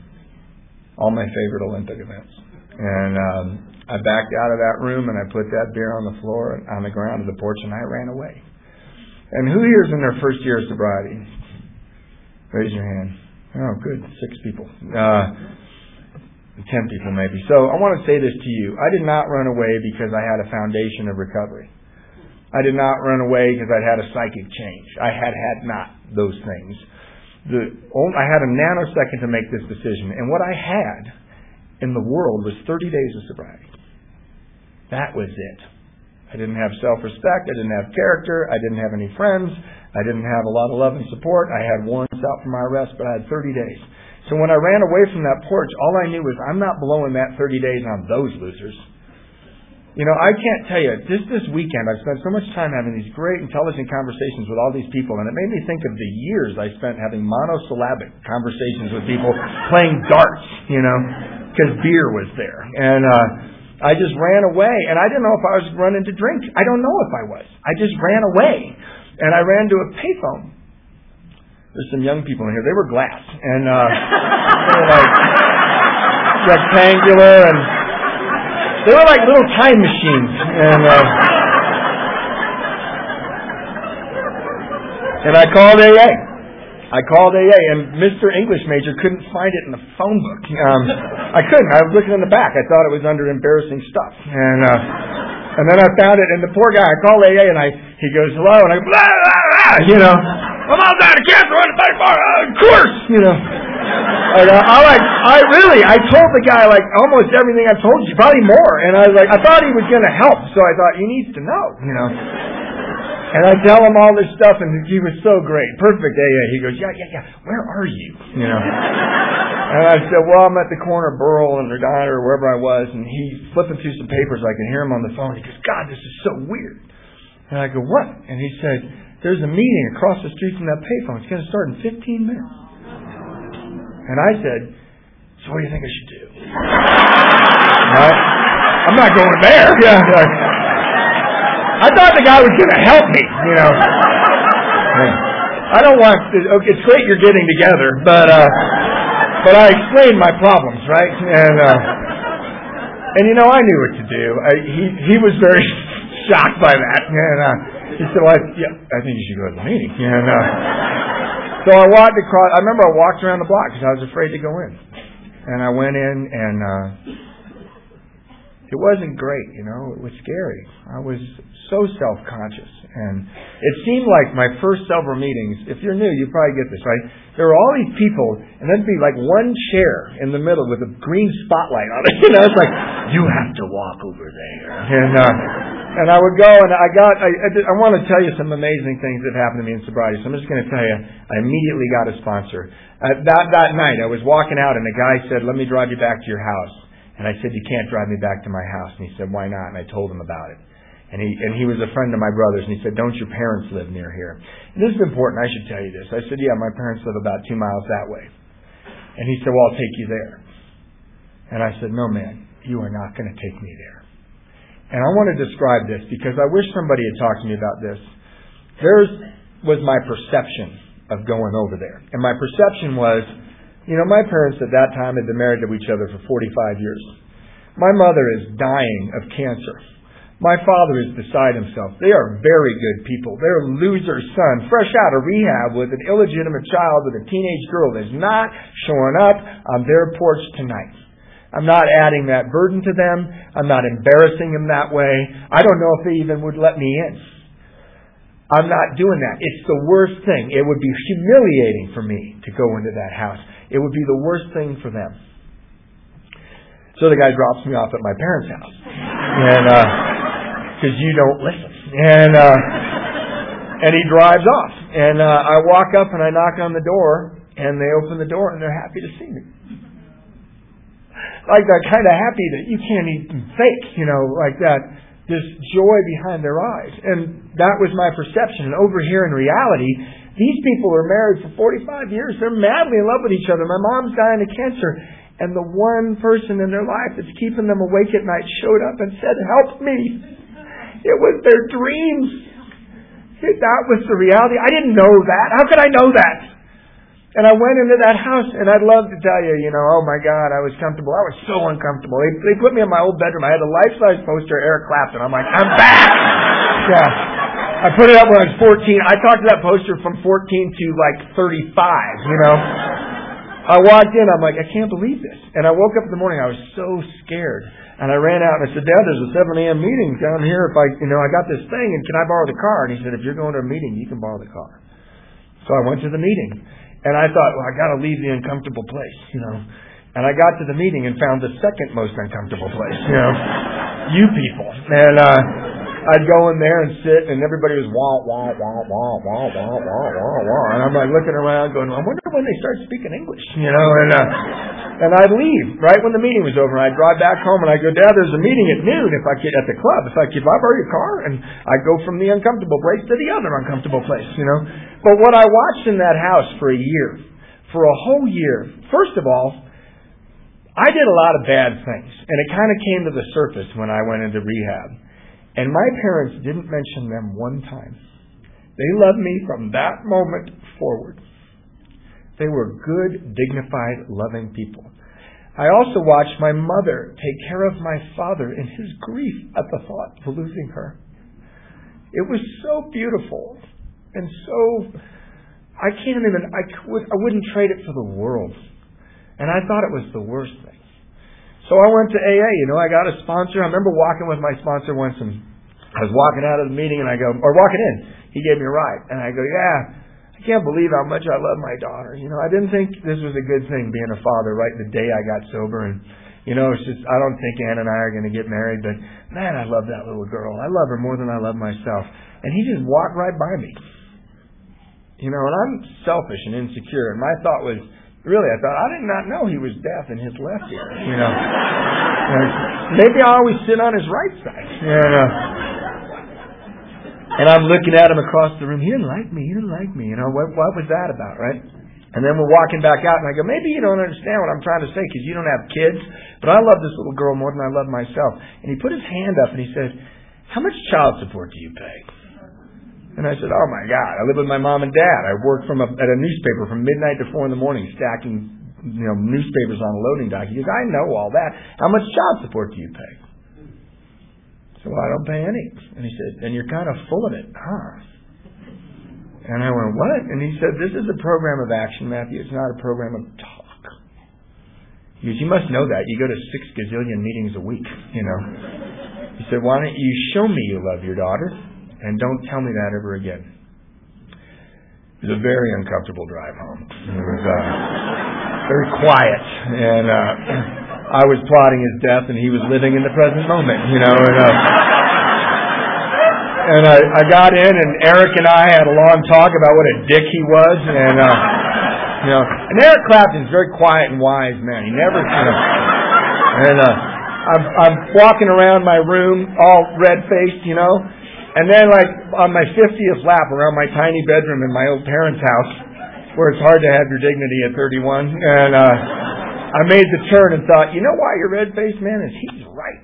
all my favorite Olympic events. And um, I backed out of that room and I put that beer on the floor, on the ground of the porch, and I ran away. And who here is in their first year of sobriety? Raise your hand. Oh, good. Six people. Uh, Ten people maybe. So I want to say this to you. I did not run away because I had a foundation of recovery. I did not run away because I'd had a psychic change. I had had not those things. The, I had a nanosecond to make this decision. And what I had in the world was thirty days of sobriety. That was it. I didn't have self-respect. I didn't have character. I didn't have any friends. I didn't have a lot of love and support. I had warrants out for my arrest, but I had thirty days. So when I ran away from that porch, all I knew was I'm not blowing that thirty days on those losers. You know, I can't tell you, just this weekend I've spent so much time having these great intelligent conversations with all these people, and it made me think of the years I spent having monosyllabic conversations with people playing darts, you know, because beer was there. And uh, I just ran away, and I didn't know if I was running to drink. I don't know if I was. I just ran away, and I ran to a payphone. There's some young people in here. They were glass, and uh, they were like rectangular, and they were like little time machines. And uh, and I called A A. I called A A, and Mister English major couldn't find it in the phone book. Um, I couldn't. I was looking in the back. I thought it was under embarrassing stuff, and uh, and then I found it. And the poor guy, I called A A, and I he goes hello, and I go blah blah blah, you know. I'm all down to cancer on the back bar, uh, of course, you know. Like, uh, I like, I really, I told the guy like almost everything I told you, probably more. And I was like, I thought he was going to help, so I thought he needs to know, you know. And I tell him all this stuff, and he was so great, perfect. Yeah, yeah. He goes, yeah, yeah, yeah. Where are you? You know. And I said, well, I'm at the corner of Burl and Regina or wherever I was, and he's flipping through some papers. I can hear him on the phone. He goes, God, this is so weird. And I go, what? And he said, there's a meeting across the street from that payphone. It's going to start in fifteen minutes. And I said, so what do you think I should do? Right? I'm not going there. Yeah. I thought the guy was going to help me, you know. I don't want to, okay, it's great you're getting together, but uh, but I explained my problems, right? And uh, and you know, I knew what to do. I, he he was very shocked by that, and uh, he said, well, I, yeah, I think you should go to the meeting. And uh, so I walked across. I remember I walked around the block because I was afraid to go in, and I went in, and uh, it wasn't great. You know, it was scary. I was so self-conscious, and it seemed like my first several meetings. If you're new, you probably get this, right? There were all these people, and there'd be like one chair in the middle with a green spotlight on it. You know, it's like you have to walk over there, and. Uh, And I would go, and I got, I, I, I want to tell you some amazing things that happened to me in sobriety. So I'm just going to tell you, I immediately got a sponsor. Uh, that, that night, I was walking out, and the guy said, let me drive you back to your house. And I said, you can't drive me back to my house. And he said, why not? And I told him about it. And he, and he was a friend of my brother's, and he said, don't your parents live near here? And this is important, I should tell you this. I said, yeah, my parents live about two miles that way. And he said, well, I'll take you there. And I said, no, man, you are not going to take me there. And I want to describe this because I wish somebody had talked to me about this. There's was my perception of going over there. And my perception was, you know, my parents at that time had been married to each other for forty-five years. My mother is dying of cancer. My father is beside himself. They are very good people. They're loser son, fresh out of rehab with an illegitimate child with a teenage girl that's not showing up on their porch tonight. I'm not adding that burden to them. I'm not embarrassing them that way. I don't know if they even would let me in. I'm not doing that. It's the worst thing. It would be humiliating for me to go into that house. It would be the worst thing for them. So the guy drops me off at my parents' house. And, uh, cause you don't listen. And, uh, and he drives off. And, uh, I walk up and I knock on the door, and they open the door and they're happy to see me. Like that kind of happy that you can't even fake, you know, like that, this joy behind their eyes. And that was my perception. And over here in reality, these people are married for forty-five years. They're madly in love with each other. My mom's dying of cancer. And the one person in their life that's keeping them awake at night showed up and said, help me. It was their dreams. That was the reality. I didn't know that. How could I know that? And I went into that house, and I'd love to tell you, you know, oh my God, I was comfortable. I was so uncomfortable. They, they put me in my old bedroom. I had a life-size poster of Eric Clapton. I'm like, I'm back! Yeah. I put it up when I was fourteen. I talked to that poster from fourteen to like thirty-five, you know. I walked in, I'm like, I can't believe this. And I woke up in the morning, I was so scared. And I ran out and I said, Dad, there's a seven a.m. meeting down here. If I, you know, I got this thing, and can I borrow the car? And he said, if you're going to a meeting, you can borrow the car. So I went to the meeting. And I thought, well, I got to leave the uncomfortable place, you know. And I got to the meeting and found the second most uncomfortable place, you know. you people. And uh, I'd go in there and sit, and everybody was wah, wah, wah, wah, wah, wah, wah, wah, wah. And I'm like looking around going, I wonder when they start speaking English, you know. And uh, and I'd leave right when the meeting was over. I'd drive back home, and I'd go, Dad, there's a meeting at noon if I could, at the club. If I could, if I borrow your car? And I'd go from the uncomfortable place to the other uncomfortable place, you know. But what I watched in that house for a year, for a whole year, first of all, I did a lot of bad things, and it kind of came to the surface when I went into rehab. And my parents didn't mention them one time. They loved me from that moment forward. They were good, dignified, loving people. I also watched my mother take care of my father in his grief at the thought of losing her. It was so beautiful and so, I can't even, I, could, I wouldn't trade it for the world. And I thought it was the worst thing. So I went to A A, you know, I got a sponsor. I remember walking with my sponsor once, and I was walking out of the meeting, and I go, or walking in, he gave me a ride. And I go, yeah, I can't believe how much I love my daughter. You know, I didn't think this was a good thing being a father right the day I got sober. And, you know, it's just, I don't think Ann and I are going to get married, but man, I love that little girl. I love her more than I love myself. And he just walked right by me. You know, and I'm selfish and insecure. And my thought was, really, I thought, I did not know he was deaf in his left ear. You know, maybe I always sit on his right side. You know. And I'm looking at him across the room. He didn't like me. He didn't like me. You know, what, what was that about, right? And then we're walking back out, and I go, maybe you don't understand what I'm trying to say because you don't have kids, but I love this little girl more than I love myself. And he put his hand up, and he said, how much child support do you pay? And I said, oh, my God, I live with my mom and dad. I work from a, at a newspaper from midnight to four in the morning stacking, you know, newspapers on a loading dock. He goes, I know all that. How much child support do you pay? So I don't pay any. And he said, and you're kind of full of it, huh? And I went, what? And he said, this is a program of action, Matthew. It's not a program of talk. He goes, you must know that. You go to six gazillion meetings a week, you know. He said, why don't you show me you love your daughter? And don't tell me that ever again. It was a very uncomfortable drive home. It was uh, very quiet. And uh, I was plotting his death, and he was living in the present moment, you know. And, uh, and I, I got in, and Eric and I had a long talk about what a dick he was. And, uh, you know, and Eric Clapton's a very quiet and wise man. He never, you know, and uh, I'm, I'm walking around my room all red-faced, you know. And then, like, on my fiftieth lap around my tiny bedroom in my old parents' house, where it's hard to have your dignity at thirty-one, and uh, I made the turn and thought, you know why you're red-faced, man? Is he's right.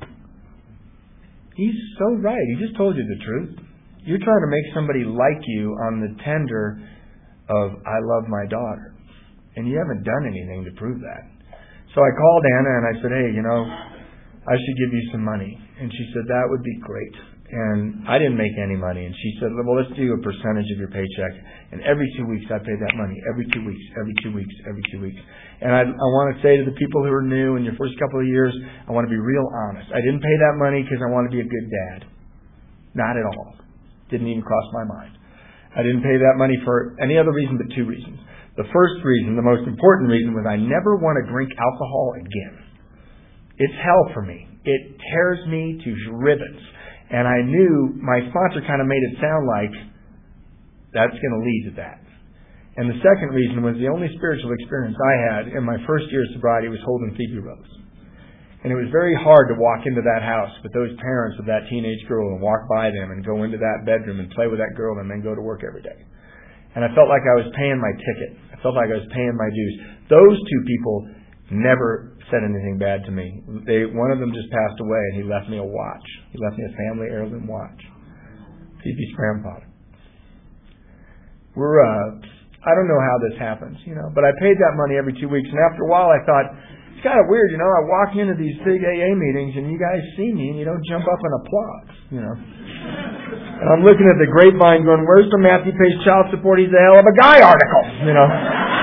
He's so right. He just told you the truth. You're trying to make somebody like you on the tender of, I love my daughter. And you haven't done anything to prove that. So I called Anna and I said, hey, you know, I should give you some money. And she said, that would be great. And I didn't make any money. And she said, well, let's do a percentage of your paycheck. And every two weeks, I pay that money. Every two weeks, every two weeks, every two weeks. And I, I want to say to the people who are new in your first couple of years, I want to be real honest. I didn't pay that money because I want to be a good dad. Not at all. Didn't even cross my mind. I didn't pay that money for any other reason but two reasons. The first reason, the most important reason, was I never want to drink alcohol again. It's hell for me. It tears me to ribbons. And I knew my sponsor kind of made it sound like that's going to lead to that. And the second reason was the only spiritual experience I had in my first year of sobriety was holding Phoebe Rose. And it was very hard to walk into that house with those parents of that teenage girl and walk by them and go into that bedroom and play with that girl and then go to work every day. And I felt like I was paying my ticket. I felt like I was paying my dues. Those two people never said anything bad to me. They, one of them just passed away, and he left me a watch. He left me a family heirloom watch. Phoebe's grandfather. We're, uh, I don't know how this happens, you know, but I paid that money every two weeks, and after a while I thought, it's kind of weird, you know, I walk into these big A A meetings, and you guys see me, and you don't jump up and applaud, you know. And I'm looking at the grapevine going, where's the Matthew Pays Child Support, he's a hell of a guy article, you know.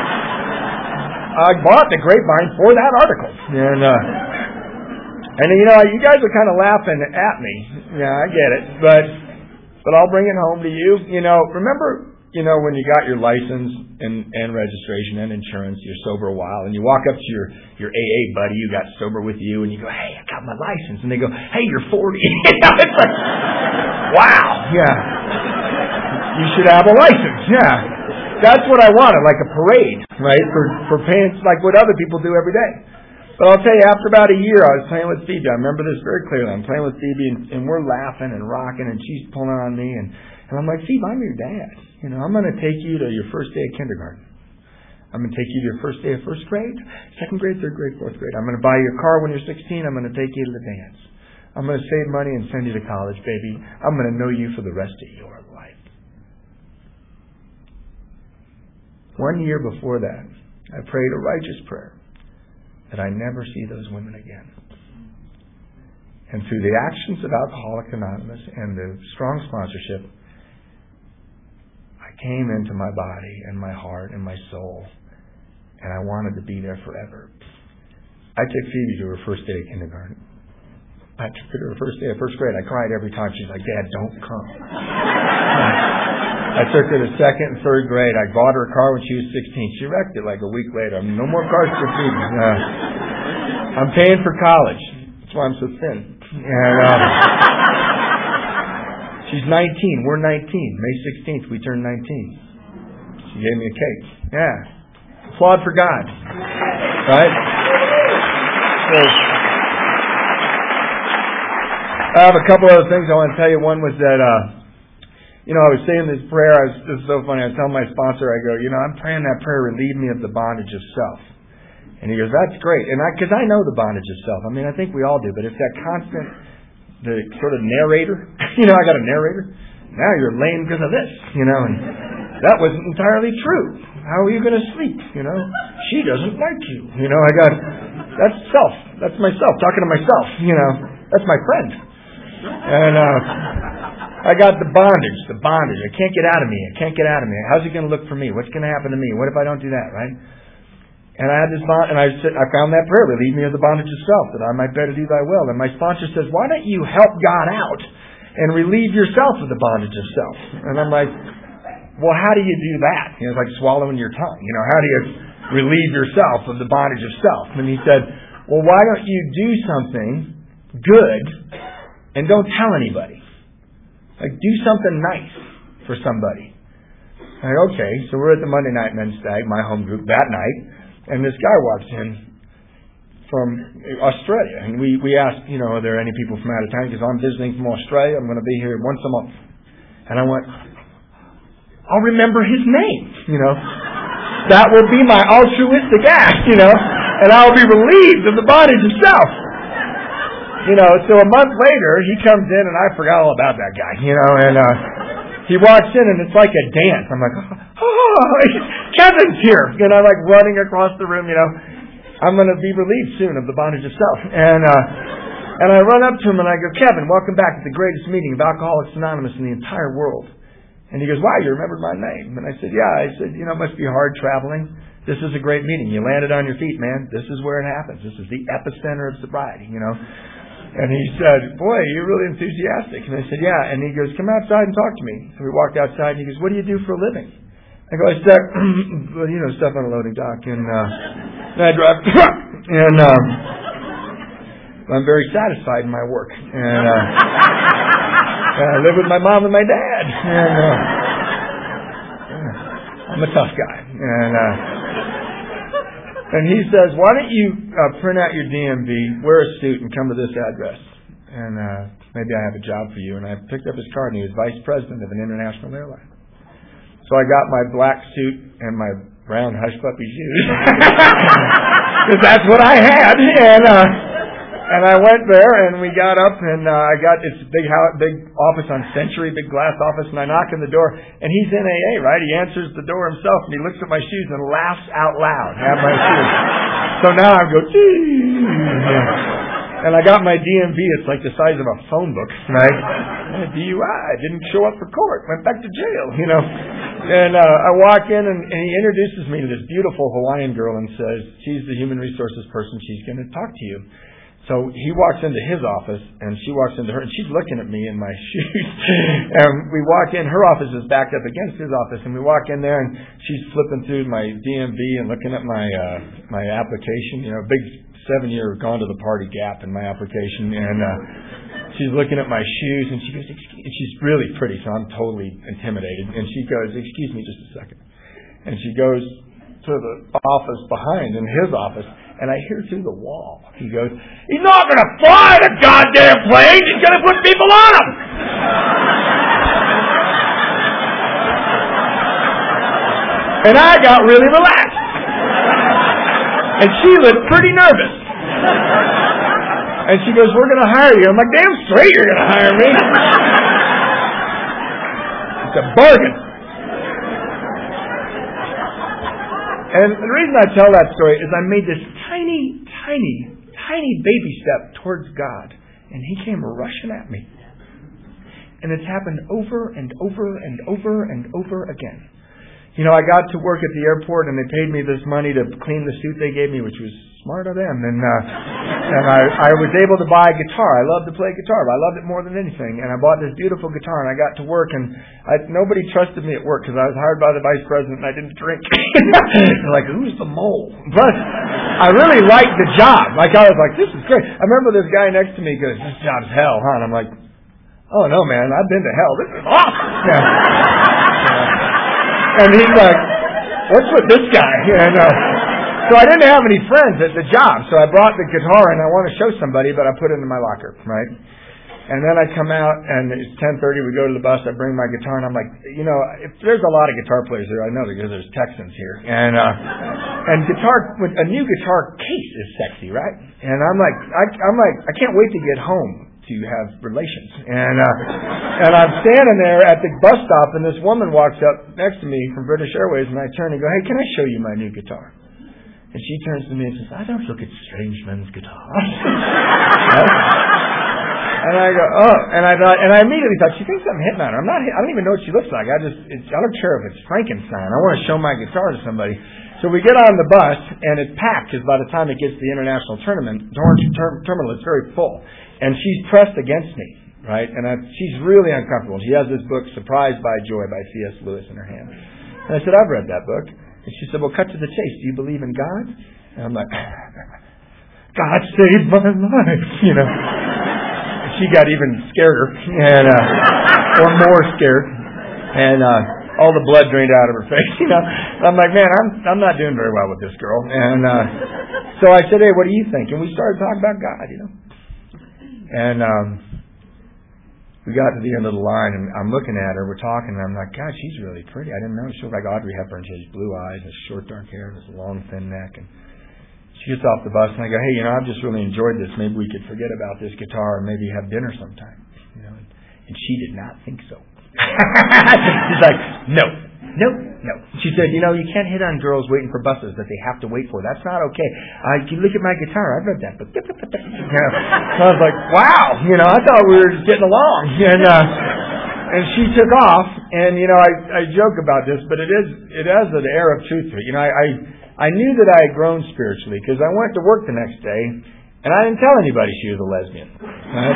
I bought the grapevine for that article. And, uh, and you know, you guys are kind of laughing at me. Yeah, I get it. But, but I'll bring it home to you. You know, remember you know, when you got your license and, and registration and insurance, you're sober a while, and you walk up to your, your A A buddy who got sober with you, and you go, hey, I got my license. And they go, hey, you're forty. You know, it's like, wow, yeah. You should have a license, yeah. That's what I wanted, like a parade, right, for, for paying, like what other people do every day. But I'll tell you, after about a year, I was playing with Phoebe. I remember this very clearly. I'm playing with Phoebe, and, and we're laughing and rocking, and she's pulling on me, and, and I'm like, Phoebe, I'm your dad. You know, I'm going to take you to your first day of kindergarten. I'm going to take you to your first day of first grade, second grade, third grade, fourth grade. I'm going to buy you a car when you're sixteen. I'm going to take you to the dance. I'm going to save money and send you to college, baby. I'm going to know you for the rest of your life. One year before that, I prayed a righteous prayer that I never see those women again. And through the actions of Alcoholics Anonymous and the strong sponsorship, I came into my body and my heart and my soul, and I wanted to be there forever. I took Phoebe to her first day of kindergarten. I took her to her first day of first grade. I cried every time. She's like, Dad, don't come. I took her to second and third grade. I bought her a car when she was sixteen. She wrecked it like a week later. I mean, no more cars for Phoebe. Uh, I'm paying for college. That's why I'm so thin. And um, she's nineteen. We're nineteen. May sixteenth, we turned nineteen. She gave me a cake. Yeah. Applaud for God. Right? So, I have a couple other things I want to tell you. One was that, uh, you know, I was saying this prayer. I was, this is so funny. I was telling my sponsor, I go, you know, I'm praying that prayer, relieve me of the bondage of self. And he goes, that's great. And I, because I know the bondage of self. I mean, I think we all do. But it's that constant, the sort of narrator. You know, I got a narrator. Now you're lame because of this. You know, and that wasn't entirely true. How are you going to sleep? You know, she doesn't like you. You know, I got, that's self. That's myself, talking to myself. You know, that's my friend. And uh, I got the bondage, the bondage. I can't get out of me. I can't get out of me. How's it going to look for me? What's going to happen to me? What if I don't do that, right? And I had this bond, and I said, I found that prayer, relieve me of the bondage of self, that I might better do thy will. And my sponsor says, why don't you help God out and relieve yourself of the bondage of self? And I'm like, well, how do you do that? You know, it's like swallowing your tongue. You know, how do you relieve yourself of the bondage of self? And he said, well, why don't you do something good and don't tell anybody? Like, do something nice for somebody. Like, okay, so we're at the Monday Night Men's Stag, my home group, that night, and this guy walks in from Australia. And we, we asked, you know, are there any people from out of town? Because I'm visiting from Australia. I'm going to be here once a month. And I went, I'll remember his name, you know. That will be my altruistic act, you know, and I'll be relieved of the bondage of self. You know, so a month later, he comes in, and I forgot all about that guy, you know, and uh, he walks in, and it's like a dance. I'm like, oh, Kevin's here, you know, like running across the room, you know. I'm going to be relieved soon of the bondage of self. And uh, and I run up to him, and I go, Kevin, welcome back to the greatest meeting of Alcoholics Anonymous in the entire world. And he goes, wow, you remembered my name. And I said, yeah. I said, you know, it must be hard traveling. This is a great meeting. You landed on your feet, man. This is where it happens. This is the epicenter of sobriety, you know. And he said, boy, you're really enthusiastic. And I said, yeah. And he goes, come outside and talk to me. So we walked outside, and he goes, what do you do for a living? I go, I stuck, well, you know, stuff on a loading dock. And uh, then I drive, and um, I'm very satisfied in my work. And uh, I live with my mom and my dad. And uh, yeah, I'm a tough guy. And uh, and he says, why don't you uh, print out your D M V, wear a suit, and come to this address. And uh, maybe I have a job for you. And I picked up his card, and he was vice president of an international airline. So I got my black suit and my brown hush puppy shoes. Because that's what I had. And uh, and I went there, and we got up, and uh, I got this big house, big office on Century, big glass office, and I knock on the door, and he's in A A, right? He answers the door himself, and he looks at my shoes and laughs out loud at my shoes. So now I go, gee. And I got my D M V. It's like the size of a phone book, right? D U I. Didn't show up for court. Went back to jail, you know. And uh, I walk in, and, and he introduces me to this beautiful Hawaiian girl and says, she's the human resources person. She's going to talk to you. So he walks into his office, and she walks into her, and she's looking at me in my shoes. And we walk in. Her office is backed up against his office, and we walk in there, and she's flipping through my D M V and looking at my uh, my application. You know, big seven-year gone to the party gap in my application, and uh, she's looking at my shoes, and she goes, "Excuse," and she's really pretty, so I'm totally intimidated. And she goes, "Excuse me, just a second." And she goes to the office behind, in his office. And I hear through the wall, he goes, "He's not going to fly the goddamn plane. He's going to put people on them." And I got really relaxed. And she looked pretty nervous. And she goes, "We're going to hire you." I'm like, "Damn straight you're going to hire me." It's a bargain. And the reason I tell that story is I made this tiny, tiny, tiny baby step towards God. And He came rushing at me. And it's happened over and over and over and over again. You know, I got to work at the airport and they paid me this money to clean the suit they gave me, which was smart of them. And uh, and I, I was able to buy a guitar. I love to play guitar, but I loved it more than anything. And I bought this beautiful guitar, and I got to work, and I, nobody trusted me at work because I was hired by the vice president and I didn't drink. They're like, "Who's the mole?" But I really liked the job. Like, I was like, "This is great." I remember this guy next to me goes, "This job's hell, huh?" And I'm like, "Oh, no, man, I've been to hell. This is awesome." Yeah. Yeah. And he's like, "What's with this guy?" And uh, so I didn't have any friends at the job, so I brought the guitar and I want to show somebody, but I put it in my locker, right? And then I come out and it's ten thirty, we go to the bus, I bring my guitar, and I'm like, you know, if there's a lot of guitar players there, I know because there's Texans here. And uh, and guitar, a new guitar case is sexy, right? And I'm like, I, I'm like, I can't wait to get home to have relations. And uh, and I'm standing there at the bus stop, and this woman walks up next to me from British Airways, and I turn and go, "Hey, can I show you my new guitar?" And she turns to me and says, "I don't look at strange men's guitars." And I go, "Oh," and I thought, and I immediately thought, she thinks I'm hitting on her. I'm not. I don't even know what she looks like. I just, it's, I don't care if it's Frankenstein. I want to show my guitar to somebody. So we get on the bus, and it's packed because by the time it gets to the international tournament, ter- terminal, it's very full. And she's pressed against me, right? And I, she's really uncomfortable. She has this book, Surprised by Joy by C S Lewis in her hand. And I said, "I've read that book." And she said, "Well, cut to the chase. Do you believe in God?" And I'm like, "God saved my life," you know. And she got even scareder, and uh, or more scared, and uh, all the blood drained out of her face, you know. And I'm like, "Man, I'm I'm not doing very well with this girl." And uh, so I said, "Hey, what do you think?" And we started talking about God, you know. And um, we got to the end of the line, and I'm looking at her. We're talking, and I'm like, "God, she's really pretty." I didn't know she looked like Audrey Hepburn. She has blue eyes, and short dark hair, and this long thin neck. And she gets off the bus, and I go, "Hey, you know, I've just really enjoyed this. Maybe we could forget about this guitar and maybe have dinner sometime." You know, and she did not think so. She's like, "No, no, no." She said, "You know, you can't hit on girls waiting for buses that they have to wait for. That's not okay. Uh, you look at my guitar. I've read that." But you know, so I was like, "Wow, you know, I thought we were just getting along." And uh, and she took off. And you know, I, I joke about this, but it is it has an air of truth to it. You know, I I, I knew that I had grown spiritually because I went to work the next day, and I didn't tell anybody she was a lesbian. Right?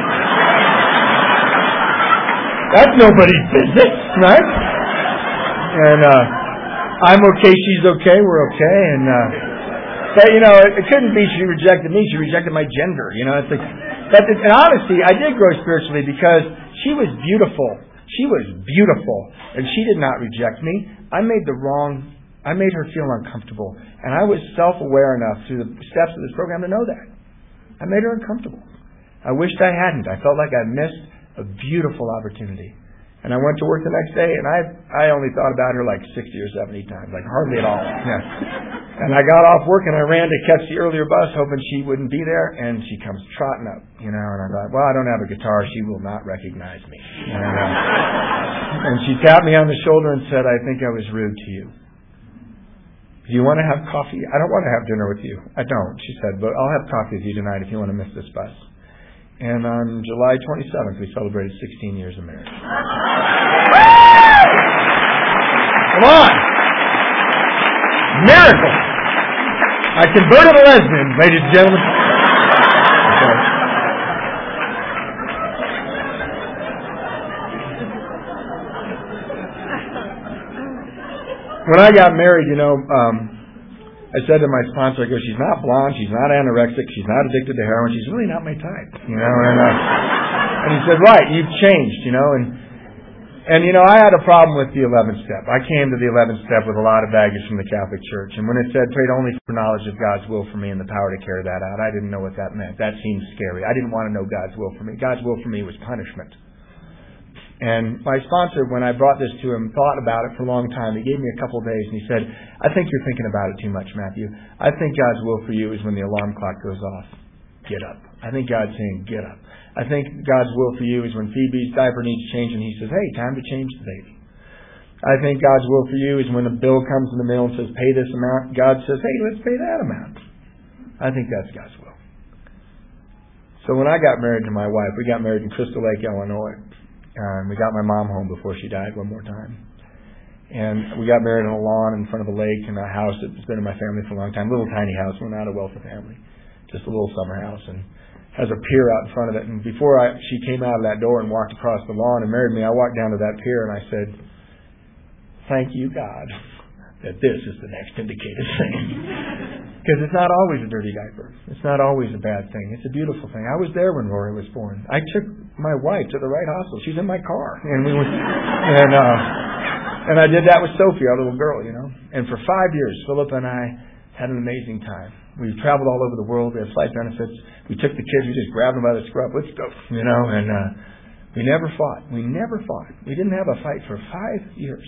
That's nobody's business, right? And uh, I'm okay, she's okay, we're okay, and uh, but you know, it, it couldn't be she rejected me; she rejected my gender. You know, it's like, but it, and honestly, I did grow spiritually because she was beautiful. She was beautiful, and she did not reject me. I made the wrong. I made her feel uncomfortable, and I was self-aware enough through the steps of this program to know that. I made her uncomfortable. I wished I hadn't. I felt like I missed a beautiful opportunity. And I went to work the next day, and I I only thought about her like sixty or seventy times, like hardly at all. Yeah. And I got off work, and I ran to catch the earlier bus, hoping she wouldn't be there, and she comes trotting up, you know, and I thought, well, I don't have a guitar. She will not recognize me. And, uh, and she tapped me on the shoulder and said, "I think I was rude to you. Do you want to have coffee?" "I don't want to have dinner with you." "I don't," she said, "but I'll have coffee with you tonight if you want to miss this bus." And on July twenty-seventh, we celebrated sixteen years of marriage. Come on! Miracle! I converted a lesbian, ladies and gentlemen. Okay. when I got married, you know, um, I said to my sponsor, I go, she's not blonde, she's not anorexic, she's not addicted to heroin, she's really not my type, you know. And, uh, and he said, right, you've changed, you know. And and you know, I had a problem with the eleventh step. I came to the eleventh step with a lot of baggage from the Catholic Church, and when it said prayed only for knowledge of God's will for me and the power to carry that out, I didn't know what that meant. That seemed scary. I didn't want to know God's will for me. God's will for me was punishment. And my sponsor, when I brought this to him, thought about it for a long time. He gave me a couple of days, and he said, I think you're thinking about it too much, Matthew. I think God's will for you is when the alarm clock goes off. Get up. I think God's saying, get up. I think God's will for you is when Phoebe's diaper needs changing, he says, hey, time to change the baby. I think God's will for you is when a bill comes in the mail and says, pay this amount. God says, hey, let's pay that amount. I think that's God's will. So when I got married to my wife, we got married in Crystal Lake, Illinois. And we got my mom home before she died one more time. And we got married on a lawn in front of a lake in a house that's been in my family for a long time. Little tiny house. We're not a wealthy family. Just a little summer house. And has a pier out in front of it. And before I, she came out of that door and walked across the lawn and married me, I walked down to that pier and I said, thank you, God, that this is the next indicated thing. Because it's not always a dirty diaper. It's not always a bad thing. It's a beautiful thing. I was there when Rory was born. I took my wife to the right hospital. She's in my car. And we went, and, uh, and I did that with Sophie, our little girl, you know. And for five years, Philip and I had an amazing time. We traveled all over the world. We had flight benefits. We took the kids. We just grabbed them by the scruff. Let's go, you know. And uh, we never fought. We never fought. We didn't have a fight for five years.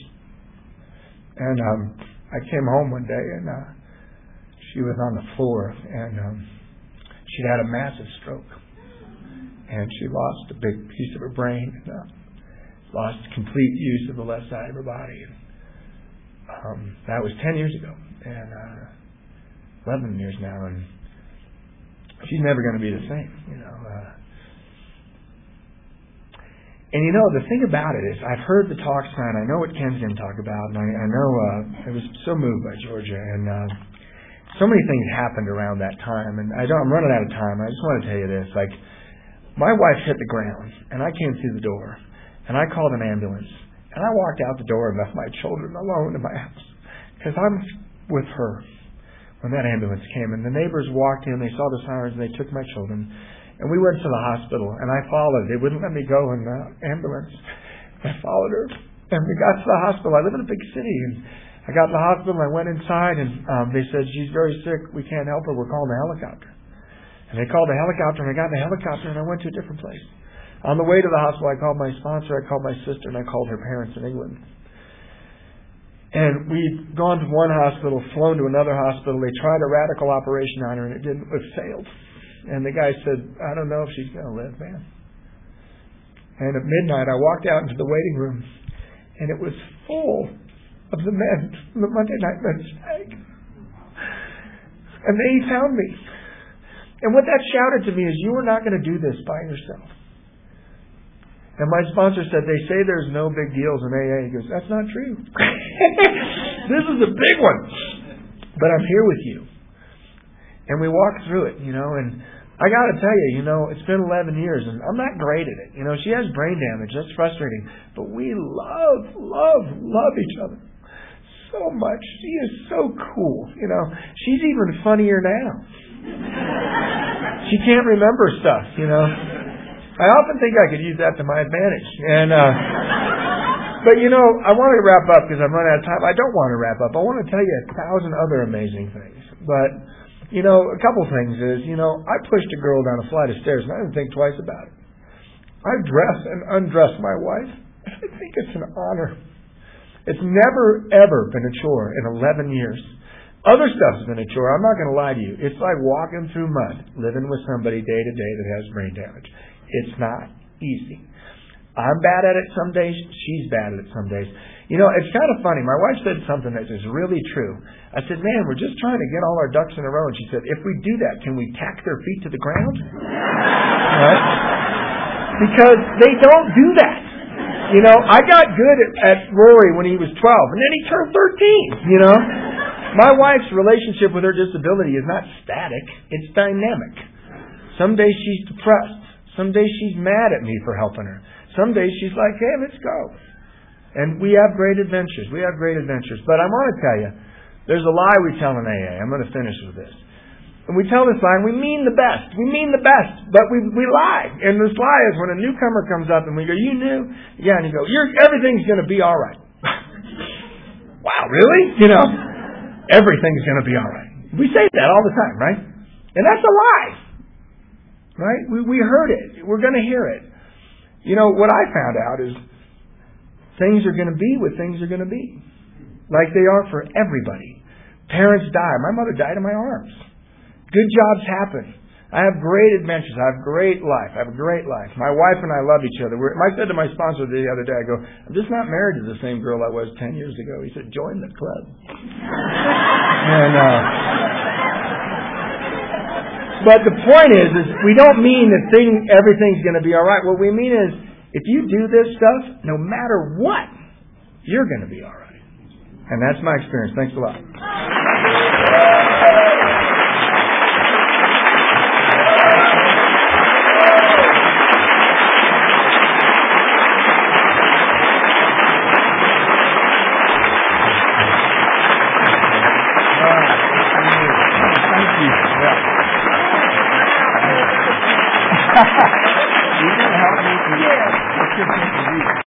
And um, I came home one day, and uh, she was on the floor, and um, she'd had a massive stroke. And she lost a big piece of her brain, and uh, lost complete use of the left side of her body. And, um, that was ten years ago, and uh, eleven years now, and she's never going to be the same, you know. Uh, and you know, the thing about it is, I've heard the talks tonight. I know what Ken's going to talk about, and I, I know uh, I was so moved by Georgia, and uh, so many things happened around that time. And I don't, I'm running out of time. I just want to tell you this: like, my wife hit the ground, and I came through the door, and I called an ambulance, and I walked out the door and left my children alone in my house because I'm with her when that ambulance came. And the neighbors walked in, they saw the sirens, and they took my children. And we went to the hospital, and I followed. They wouldn't let me go in the ambulance. I followed her, and we got to the hospital. I live in a big city, and I got to the hospital, and I went inside, and um, they said, she's very sick. We can't help her. We're calling the helicopter. And they called the helicopter, and I got in the helicopter, and I went to a different place. On the way to the hospital, I called my sponsor, I called my sister, and I called her parents in England. And we'd gone to one hospital, flown to another hospital. They tried a radical operation on her, and it didn't. It failed. And the guy said, I don't know if she's going to live, man. And at midnight, I walked out into the waiting room, and it was full of the men from the Monday Night Men's Stag. And they found me. And what that shouted to me is, you are not going to do this by yourself. And my sponsor said, they say there's no big deals in A A. He goes, that's not true. This is a big one. But I'm here with you. And we walked through it, you know, and I got to tell you, you know, it's been eleven years, and I'm not great at it. You know, she has brain damage. That's frustrating. But we love, love, love each other so much. She is so cool, you know. She's even funnier now. She can't remember stuff, you know. I often think I could use that to my advantage. And, uh, but, you know, I want to wrap up because I'm running out of time. I don't want to wrap up. I want to tell you a thousand other amazing things. But, you know, a couple things is, you know, I pushed a girl down a flight of stairs and I didn't think twice about it. I dress and undress my wife. I think it's an honor. It's never, ever been a chore in eleven years. Other stuff's been a chore. I'm not going to lie to you. It's like walking through mud, living with somebody day to day that has brain damage. It's not easy. I'm bad at it some days. She's bad at it some days. You know, it's kind of funny. My wife said something that is really true. I said, man, we're just trying to get all our ducks in a row. And she said, if we do that, can we tack their feet to the ground? Right? Because they don't do that. You know, I got good at, at Rory when he was twelve, and then he turned thirteen, you know. My wife's relationship with her disability is not static. It's dynamic. Some days she's depressed. Some days she's mad at me for helping her. Some days she's like, hey, let's go. And we have great adventures. We have great adventures. But I want to tell you, there's a lie we tell in A A. I'm going to finish with this. And we tell this lie, and we mean the best. We mean the best, but we we lie. And this lie is when a newcomer comes up and we go, you knew? Yeah, and you go, You're, everything's going to be all right. Wow, really? You know, everything's going to be all right. We say that all the time, right? And that's a lie. Right? We we heard it. We're going to hear it. You know, what I found out is things are going to be what things are going to be. Like they are for everybody. Parents die. My mother died in my arms. Good jobs happen. I have great adventures. I have great life. I have a great life. My wife and I love each other. We're, I said to my sponsor the other day, I go, I'm just not married to the same girl I was ten years ago. He said, join the club. and, uh, but the point is, is we don't mean that thing, everything's going to be all right. What we mean is, if you do this stuff, no matter what, you're going to be all right. And that's my experience. Thanks a lot. You didn't help me. Yeah.